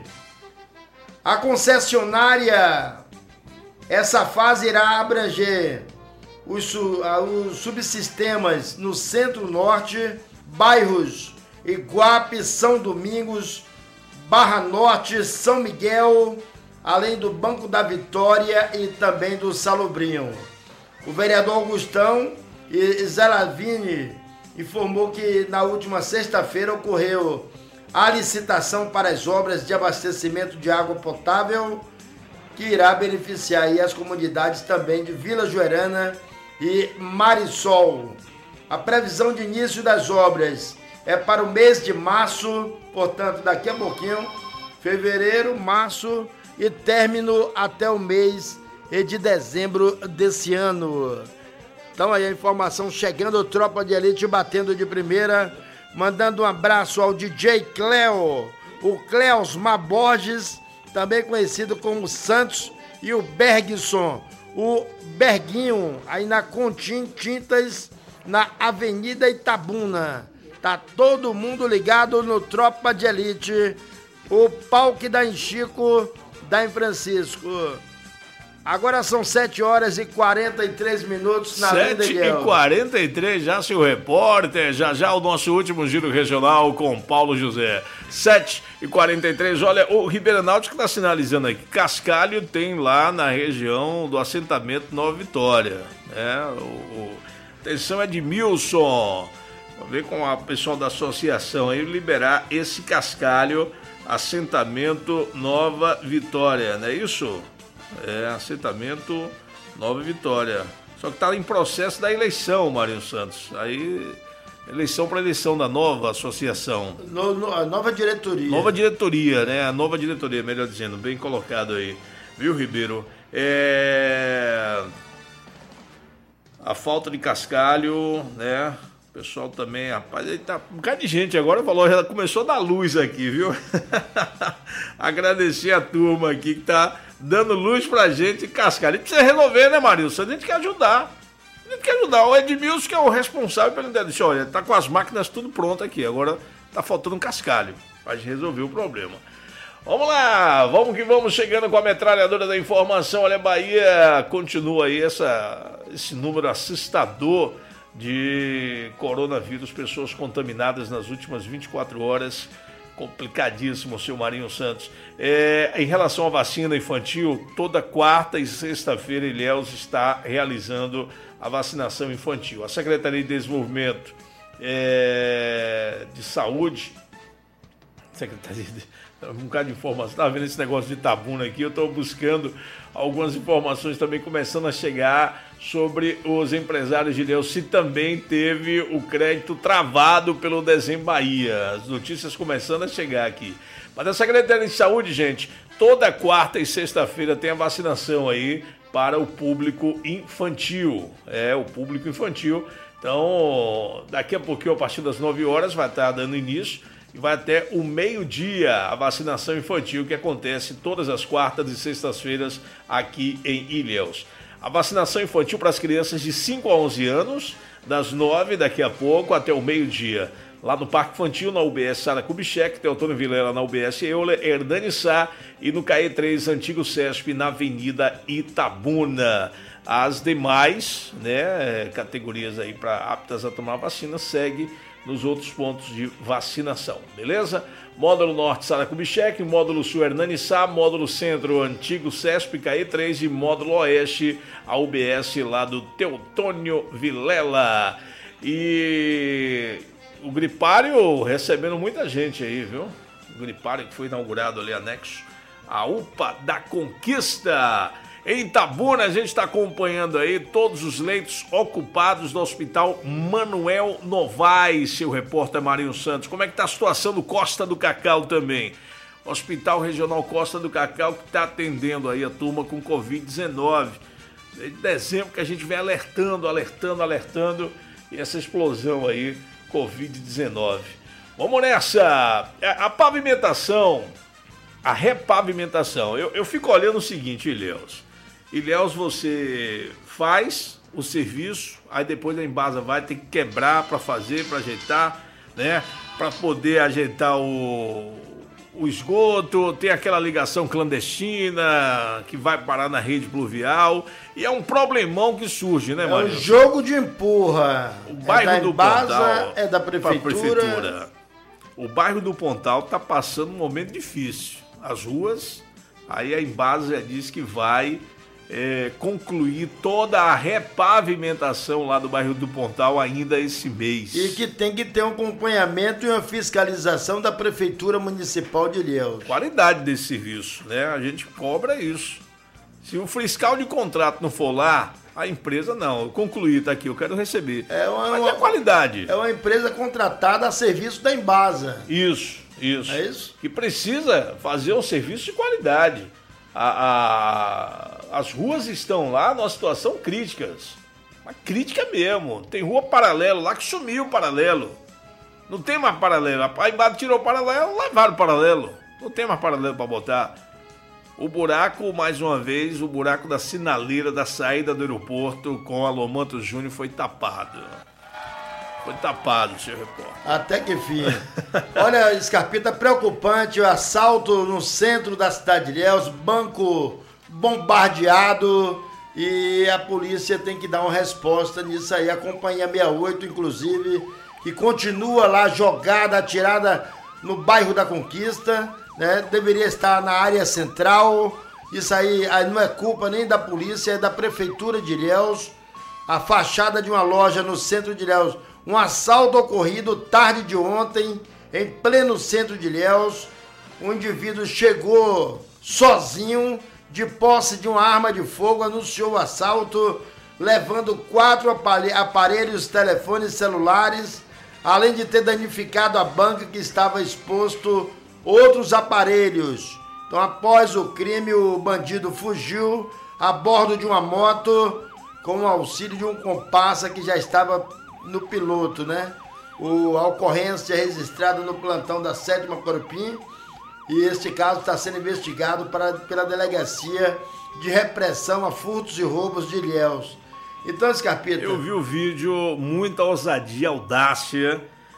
a concessionária, essa fase irá abranger os, os subsistemas no Centro-Norte, bairros Iguape, São Domingos, Barra Norte, São Miguel, além do Banco da Vitória e também do Salobrinho. O vereador Augustão e Zé Lavigne informou que na última sexta-feira ocorreu a licitação para as obras de abastecimento de água potável, que irá beneficiar aí as comunidades também de Vila Joerana e Marisol. A previsão de início das obras é para o mês de março, portanto daqui a pouquinho, fevereiro, março, e término até o mês de dezembro desse ano. Então aí a informação chegando, Tropa de Elite batendo de primeira, mandando um abraço ao D J Cleo, o Cleosmar Borges, também conhecido como Santos, e o Bergson, o Berguinho, aí na Contim Tintas, na Avenida Itabuna. Tá todo mundo ligado no Tropa de Elite, o pau que dá em Chico, dá em Francisco. Agora são sete horas e quarenta e três minutos na Linda sete e quarenta e três, já seu repórter, já já o nosso último giro regional com Paulo José. sete e quarenta e três, olha, o Ribeira Náutico está sinalizando aqui, Cascalho tem lá na região do assentamento Nova Vitória, né? O, o, atenção é de Milson, vamos ver com a pessoal da associação aí liberar esse Cascalho, assentamento Nova Vitória, não é isso? É, assentamento Nova Vitória. Só que está em processo da eleição, Marinho Santos. Aí, eleição para eleição da nova associação. No, no, a nova diretoria. Nova diretoria, né? A nova diretoria, melhor dizendo. Bem colocado aí. Viu, Ribeiro? É... A falta de cascalho, né? O pessoal também, rapaz, aí tá um bocado de gente agora, falou, já começou a dar luz aqui, viu? Agradecer a turma aqui que tá dando luz pra gente, Cascalho. A gente precisa resolver, né, Marilson? A gente quer ajudar. A gente quer ajudar. O Edmilson, que é o responsável pelo internet, disse, olha, tá com as máquinas tudo pronto aqui, agora tá faltando um cascalho pra gente resolver o problema. Vamos lá, vamos que vamos, chegando com a metralhadora da informação. Olha, Bahia continua aí essa, esse número assustador de coronavírus, pessoas contaminadas nas últimas vinte e quatro horas. Complicadíssimo, seu Marinho Santos. É, em relação à vacina infantil, toda quarta e sexta-feira Ilhéus está realizando a vacinação infantil. A Secretaria de Desenvolvimento é, de Saúde, Secretaria de... Um bocado de informação, estava vendo esse negócio de Itabuna aqui, eu estou buscando algumas informações também começando a chegar sobre os empresários de Ilhéus, se também teve o crédito travado pelo Desenho Bahia. As notícias começando a chegar aqui. Mas a Secretaria de Saúde, gente, toda quarta e sexta-feira tem a vacinação aí para o público infantil. É, o público infantil. Então, daqui a pouquinho, a partir das nove horas, vai estar dando início. E vai até o meio-dia a vacinação infantil, que acontece todas as quartas e sextas-feiras aqui em Ilhéus. A vacinação infantil para as crianças de cinco a onze anos, das nove daqui a pouco até o meio-dia. Lá no Parque Infantil, na U B S Sara Kubitschek, Teotônio Vilela na U B S Euler, Hernani Sá e no C A E três Antigo Cesp na Avenida Itabuna. As demais, né, categorias aí para aptas a tomar vacina, segue nos outros pontos de vacinação, beleza? Módulo Norte, Sara Kubitschek, Módulo Sul, Hernani Sá, Módulo Centro, Antigo Cesp, C A E três e Módulo Oeste, a U B S lá do Teotônio Vilela. E o gripário recebendo muita gente aí, viu? O gripário que foi inaugurado ali anexo à U P A da Conquista. Em Itabuna, a gente está acompanhando aí todos os leitos ocupados do Hospital Manuel Novaes, seu repórter Marinho Santos. Como é que está a situação do Costa do Cacau também? Hospital Regional Costa do Cacau que está atendendo aí a turma com covid dezenove. Desde dezembro que a gente vem alertando, alertando, alertando, e essa explosão aí, covid dezenove. Vamos nessa! A pavimentação, a repavimentação. Eu, eu fico olhando o seguinte, Ilhéus. Ilhéus, você faz o serviço, aí depois a Embasa vai ter que quebrar para fazer, para ajeitar, né? Para poder ajeitar o, o esgoto, tem aquela ligação clandestina que vai parar na rede pluvial. E é um problemão que surge, né, Marinho? É um jogo de empurra. O bairro é da do Embasa, Pontal é da prefeitura. prefeitura. O bairro do Pontal está passando um momento difícil. As ruas, aí a Embasa diz que vai é, concluir toda a repavimentação lá do bairro do Pontal ainda esse mês. E que tem que ter um acompanhamento e uma fiscalização da Prefeitura Municipal de Ilhéus. Qualidade desse serviço, né? A gente cobra isso. Se o fiscal de contrato não for lá, a empresa não. Eu concluí, tá aqui, eu quero receber. É uma, Mas uma, é qualidade. É uma empresa contratada a serviço da Embasa. Isso, isso. É isso? Que precisa fazer um serviço de qualidade. A, a, as ruas estão lá numa situação crítica. Uma crítica mesmo. Tem rua paralelo lá que sumiu o paralelo. Não tem mais paralelo. A Embasa tirou o paralelo, levaram o paralelo. Não tem mais paralelo para botar. O buraco, mais uma vez, o buraco da sinaleira da saída do aeroporto com a Lomanto Júnior foi tapado. Foi tapado, senhor repórter. Até que fim. Olha, Scarpita, preocupante o assalto no centro da cidade de Ilhéus, banco bombardeado e a polícia tem que dar uma resposta nisso aí. A Companhia sessenta e oito, inclusive, que continua lá jogada, atirada no bairro da Conquista, né? Deveria estar na área central. Isso aí, aí não é culpa nem da polícia, é da Prefeitura de Ilhéus. A fachada de uma loja no centro de Ilhéus. Um assalto ocorrido tarde de ontem, em pleno centro de Ilhéus. Um indivíduo chegou sozinho, de posse de uma arma de fogo, anunciou o assalto, levando quatro aparelhos, telefones celulares, além de ter danificado a banca que estava exposto outros aparelhos. Então, após o crime, o bandido fugiu a bordo de uma moto com o auxílio de um comparsa que já estava no piloto, né? O, a ocorrência é registrada no plantão da sétima Corpim e este caso está sendo investigado para, pela Delegacia de Repressão a Furtos e Roubos de Ilhéus. Então, Scarpita... Eu vi o vídeo, muita ousadia, audácia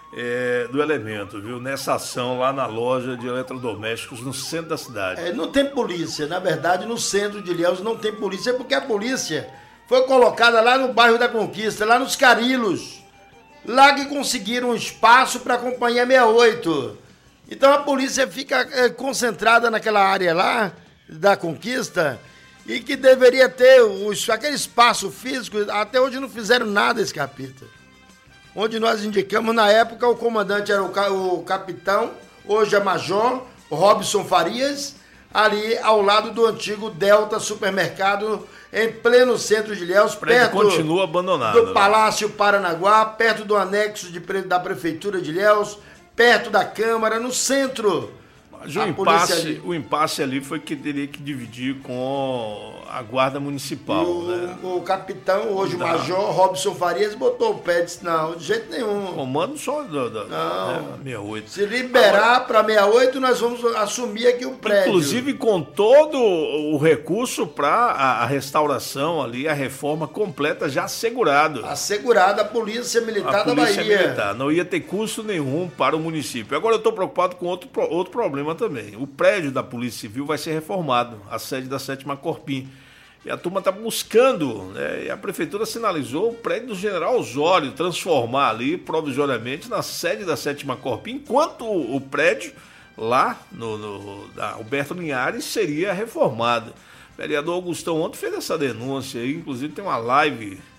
é, do elemento, viu? Nessa ação lá na loja de eletrodomésticos no centro da cidade. É, não tem polícia, na verdade, no centro de Ilhéus não tem polícia, porque a polícia foi colocada lá no bairro da Conquista, lá nos Carilos, lá que conseguiram um espaço para a Companhia sessenta e oito. Então a polícia fica é, concentrada naquela área lá da Conquista e que deveria ter os, aquele espaço físico. Até hoje não fizeram nada, esse capítulo. Onde nós indicamos, na época, o comandante era o, o capitão, hoje é major, Robson Farias, ali ao lado do antigo Delta Supermercado, em pleno centro de Ilhéus, perto continua abandonado, do Palácio Paranaguá, perto do anexo de, da Prefeitura de Ilhéus, perto da Câmara, no centro. Mas o impasse, o impasse ali foi que teria que dividir com a Guarda Municipal. O, né? o capitão, hoje o Não. major, Robson Farias, botou o pé e disse, não, de jeito nenhum. Comando só da, da Não. né, sessenta e oito. Se liberar para sessenta e oito, nós vamos assumir aqui o prédio. Inclusive com todo o recurso para a, a restauração ali, a reforma completa já assegurado. Assegurada a Polícia Militar a Polícia da Bahia. Militar. Não ia ter custo nenhum para o município. Agora eu estou preocupado com outro, outro problema também. O prédio da Polícia Civil vai ser reformado, a sede da sétima Corpim. E a turma está buscando, né? E a prefeitura sinalizou o prédio do General Osório transformar ali provisoriamente na sede da sétima Corpim, enquanto o, o prédio lá no, no da Alberto Linhares seria reformado. O vereador Augustão ontem fez essa denúncia aí, inclusive tem uma live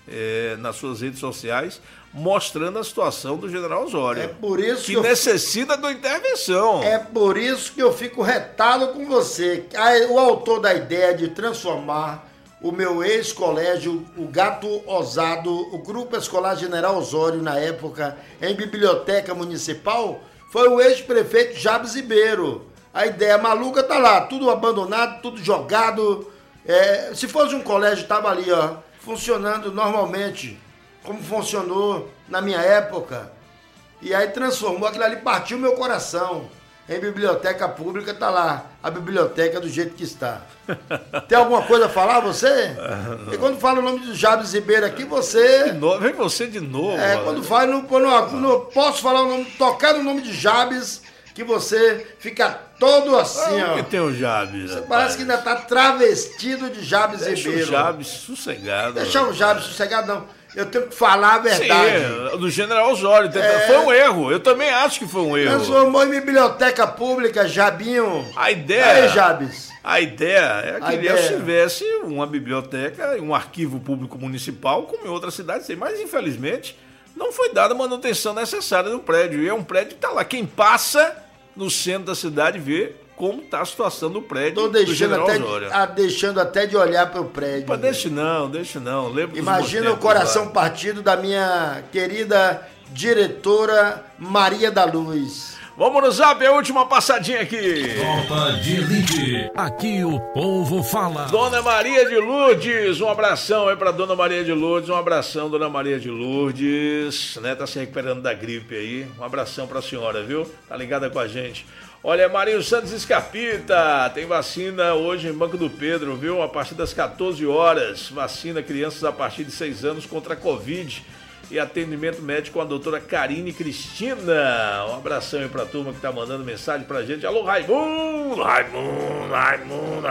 é, nas suas redes sociais, mostrando a situação do General Osório. É por isso que, que necessita de uma intervenção. É por isso que eu fico retado com você. O autor da ideia de transformar o meu ex-colégio, o Gato Osado, o Grupo Escolar General Osório, na época, em biblioteca municipal, foi o ex-prefeito Jabes Ribeiro. A ideia maluca tá lá, tudo abandonado, tudo jogado. É, se fosse um colégio, tava ali, ó, funcionando normalmente, como funcionou na minha época. E aí transformou, aquilo ali partiu meu coração. Em biblioteca pública tá lá, a biblioteca do jeito que está. Tem alguma coisa a falar, você? E quando fala o nome de Jabes Ribeiro aqui, você... De novo, vem você de novo. É, quando fala, não, não, não posso falar o nome, tocar no nome de Jabes, que você fica todo assim, ah, ó. que tem o Jabes? Você rapaz. parece que ainda tá travestido de Jabes Deixa Ribeiro. Deixa o Jabes sossegado. Deixa o Jabes sossegado, não. Eu tenho que falar a verdade. Sim, do General Osório. É... Foi um erro. Eu também acho que foi um erro. Transformou em biblioteca pública, Jabinho. A ideia... Aí, Jabes. A ideia é que ideia. se tivesse uma biblioteca, um arquivo público municipal, como em outras cidades, mas infelizmente não foi dada a manutenção necessária do prédio. E é um prédio que está lá. Quem passa no centro da cidade vê como está a situação do prédio. Tô deixando do General até, Osório. De, ah, deixando até de olhar para o prédio. Mas deixa não, deixa não. Lembra Imagina o coração lá. Partido da minha querida diretora Maria da Luz. Vamos no zap, é a última passadinha aqui. Tropa de Elite, aqui o povo fala. Dona Maria de Lourdes, um abração aí pra Dona Maria de Lourdes, um abração, Dona Maria de Lourdes, né, tá se recuperando da gripe aí, um abração pra senhora, viu? Tá ligada com a gente. Olha, Marinho Santos Escarpita, tem vacina hoje em Banco do Pedro, viu? A partir das quatorze horas, vacina crianças a partir de seis anos contra a Covid. E atendimento médico com a doutora Karine Cristina. Um abração aí pra turma que tá mandando mensagem pra gente. Alô, Raimundo, Raimundo, Raimundo,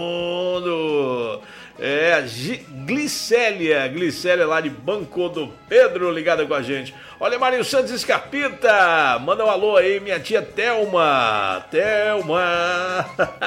Raimundo. É, G- Glicélia, Glicélia lá de Banco do Pedro, ligada com a gente. Olha, Marinho Santos Escarpita, manda um alô aí, minha tia Thelma, Thelma.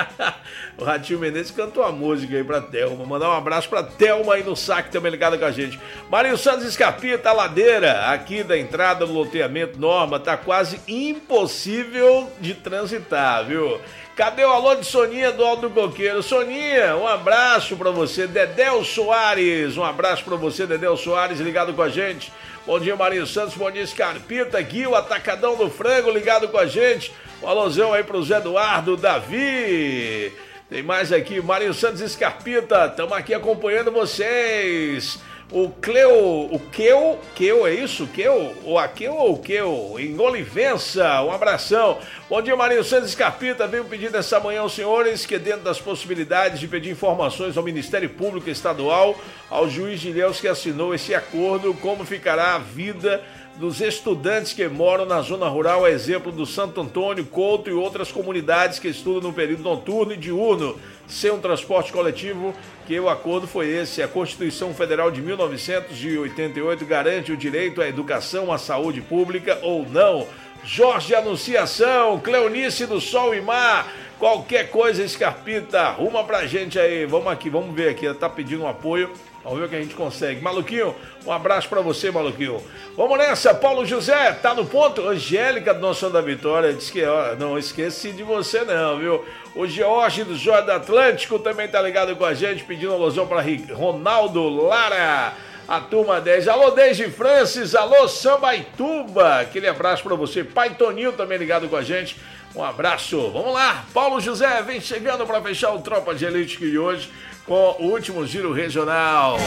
O Ratinho Menezes cantou a música aí pra Thelma, mandar um abraço pra Thelma aí no saque também ligada com a gente. Marinho Santos Escarpita, a ladeira aqui da entrada do loteamento Norma, tá quase impossível de transitar, viu? Cadê o alô de Soninha do Alto do Coqueiro? Soninha, um abraço pra você. Dedéu Soares, um abraço pra você, Dedéu Soares, ligado com a gente. Bom dia, Marinho Santos, bom dia, Escarpita, Gui, o Atacadão do Frango, ligado com a gente. Um alôzão aí pro Zé Eduardo, Davi. Tem mais aqui, Marinho Santos Escarpita, estamos aqui acompanhando vocês. O Cleo, o Keu, Keu, é isso? Keu? O Aqueu ou o Keu? Em Olivença, um abração. Bom dia, Marinho Santos Escarpita, venho pedir essa manhã aos senhores que dentro das possibilidades de pedir informações ao Ministério Público Estadual, ao juiz de Ilhéus que assinou esse acordo, como ficará a vida dos estudantes que moram na zona rural, a exemplo do Santo Antônio, Couto e outras comunidades que estudam no período noturno e diurno, sem um transporte coletivo, que o acordo foi esse. A Constituição Federal de mil novecentos e oitenta e oito garante o direito à educação, à saúde pública ou não. Jorge Anunciação, Cleonice do Sol e Mar, qualquer coisa, Escarpita, arruma pra gente aí. Vamos aqui, vamos ver aqui, ela tá pedindo um apoio. Vamos ver o que a gente consegue. Maluquinho, um abraço pra você, Maluquinho. Vamos nessa, Paulo José, tá no ponto? Angélica do Nosso da Vitória, disse que, ó, não esqueci de você não, viu? O George do Joia do Atlântico também tá ligado com a gente, pedindo alusão pra Ronaldo Lara, a turma dez. Alô, Desde Francis, alô, Sambaituba, aquele abraço pra você. Pai Toninho também ligado com a gente, um abraço. Vamos lá, Paulo José, vem chegando pra fechar o Tropa de Elite de hoje, com o último giro regional.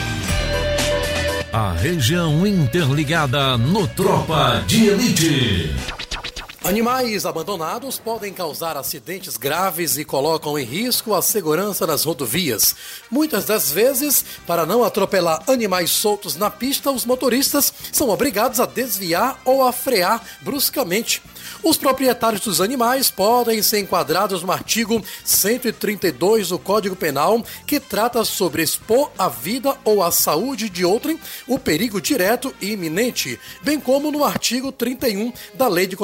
A região interligada no Tropa de Elite. Animais abandonados podem causar acidentes graves e colocam em risco a segurança nas rodovias. Muitas das vezes, para não atropelar animais soltos na pista, os motoristas são obrigados a desviar ou a frear bruscamente. Os proprietários dos animais podem ser enquadrados no artigo cento e trinta e dois do Código Penal, que trata sobre expor a vida ou a saúde de outrem, o perigo direto e iminente, bem como no artigo trinta e um da Lei de Contravenções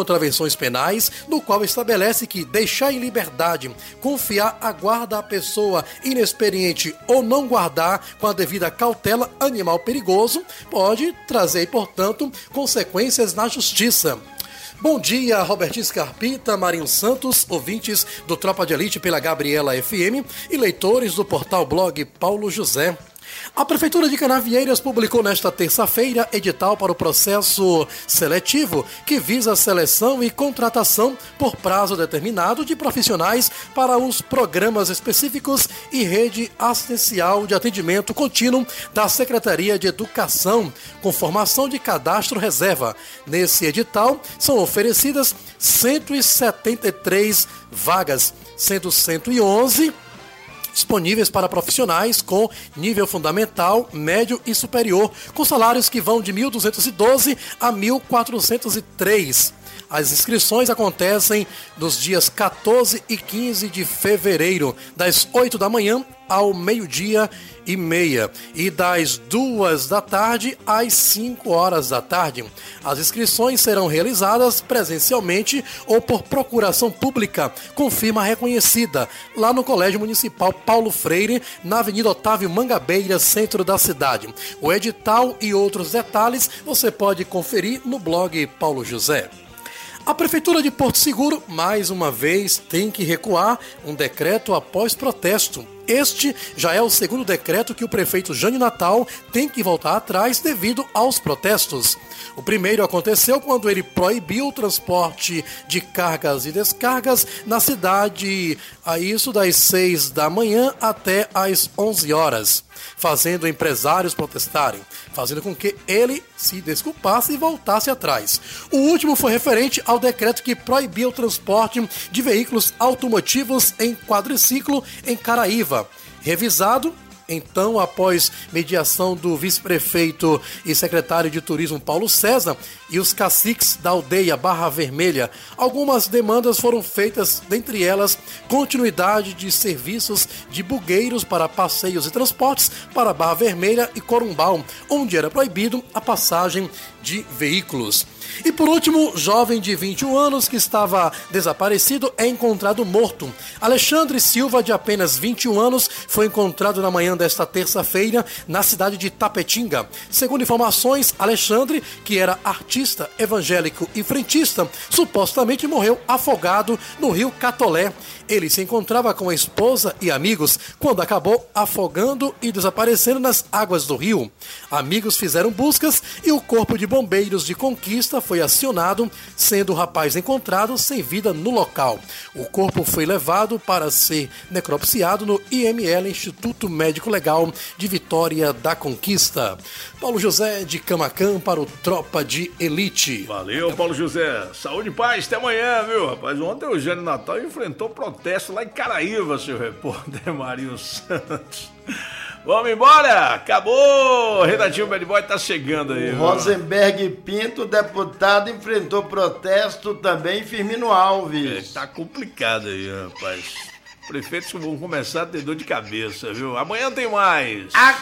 Infrações Penais, no qual estabelece que deixar em liberdade, confiar a guarda à pessoa inexperiente ou não guardar com a devida cautela animal perigoso pode trazer, portanto, consequências na justiça. Bom dia, Robertinho Scarpita, Marinho Santos, ouvintes do Tropa de Elite pela Gabriela F M e leitores do portal blog Paulo José. A Prefeitura de Canavieiras publicou nesta terça-feira edital para o processo seletivo que visa a seleção e contratação por prazo determinado de profissionais para os programas específicos e rede assistencial de atendimento contínuo da Secretaria de Educação, com formação de cadastro reserva. Nesse edital são oferecidas cento e setenta e três vagas, sendo cento e onze disponíveis para profissionais com nível fundamental, médio e superior, com salários que vão de mil duzentos e doze a mil quatrocentos e três. As inscrições acontecem nos dias quatorze e quinze de fevereiro, das oito da manhã ao meio-dia e meia e das duas da tarde às cinco horas da tarde. As inscrições serão realizadas presencialmente ou por procuração pública, com firma reconhecida, lá no Colégio Municipal Paulo Freire, na Avenida Otávio Mangabeira, centro da cidade. O edital e outros detalhes você pode conferir no blog Paulo José. A Prefeitura de Porto Seguro, mais uma vez, tem que recuar um decreto após protesto. Este já é o segundo decreto que o prefeito Jânio Natal tem que voltar atrás devido aos protestos. O primeiro aconteceu quando ele proibiu o transporte de cargas e descargas na cidade, a isso das seis da manhã até às onze horas, fazendo empresários protestarem, fazendo com que ele se desculpasse e voltasse atrás. O último foi referente ao decreto que proibia o transporte de veículos automotivos em quadriciclo em Caraíva. Revisado, então, após mediação do vice-prefeito e secretário de Turismo Paulo César e os caciques da aldeia Barra Vermelha, algumas demandas foram feitas, dentre elas, continuidade de serviços de bugueiros para passeios e transportes para Barra Vermelha e Corumbau, onde era proibido a passagem de veículos. E por último, jovem de vinte e um anos que estava desaparecido é encontrado morto. Alexandre Silva, de apenas vinte e um anos, foi encontrado na manhã desta terça-feira na cidade de Tapetinga. Segundo informações, Alexandre, que era artista evangélico e frentista, supostamente morreu afogado no rio Catolé. Ele se encontrava com a esposa e amigos quando acabou afogando e desaparecendo nas águas do rio. Amigos fizeram buscas e o Corpo de Bombeiros de Conquista foi acionado, sendo o rapaz encontrado sem vida no local. O corpo foi levado para ser necropsiado no I M L, Instituto Médico Legal de Vitória da Conquista. Paulo José de Camacan para o Tropa de Elite. Valeu, Paulo José. Saúde e paz, até amanhã, viu, rapaz? Ontem o Jânio Natal enfrentou protesto lá em Caraíva, seu repórter Marinho Santos. Vamos embora! Acabou! Renatinho Bad Boy tá chegando aí. Rosenberg Pinto, deputado, enfrentou protesto também. Firmino Alves. É, tá complicado aí, rapaz. Prefeitos vão começar a ter dor de cabeça, viu? Amanhã tem mais.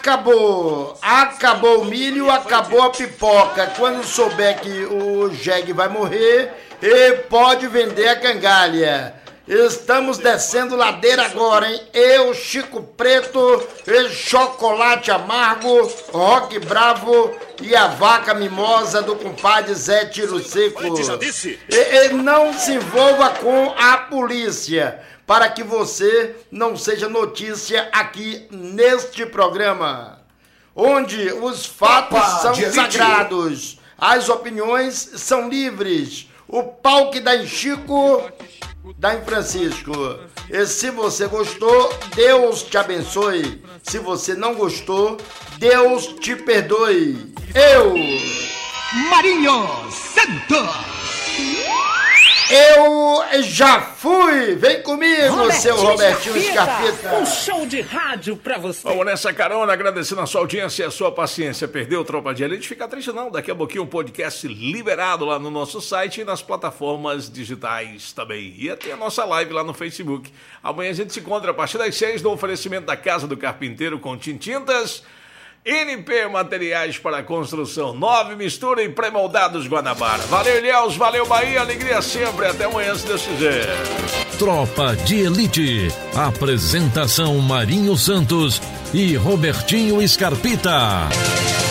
Acabou! Acabou o milho, acabou a pipoca. Quando souber que o jegue vai morrer, ele pode vender a cangalha. Estamos descendo ladeira agora, hein? Eu, Chico Preto, e Chocolate Amargo, Rock Bravo e a Vaca Mimosa do compadre Zé Tiro Seco. E, e não se envolva com a polícia, para que você não seja notícia aqui neste programa, onde os fatos Opa, são sagrados, as opiniões são livres, o pau que dá em Chico dá em Francisco. E se você gostou, Deus te abençoe. Se você não gostou, Deus te perdoe. Eu, Marinho Santos, eu já fui. Vem comigo, Robertinho seu Robertinho Scarpita. Um show de rádio pra você. Vamos nessa carona, agradecendo a sua audiência e a sua paciência. Perdeu Tropa de Elite? Fica triste não, daqui a pouquinho um podcast liberado lá no nosso site e nas plataformas digitais também. E até a nossa live lá no Facebook. Amanhã a gente se encontra a partir das seis no oferecimento da Casa do Carpinteiro com Tintintas N P Materiais para Construção, nove mistura e pré-moldados Guanabara. Valeu, Ilhéus, valeu, Bahia, alegria sempre, até amanhã, se Deus quiser. Tropa de Elite, apresentação Marinho Santos e Robertinho Scarpita.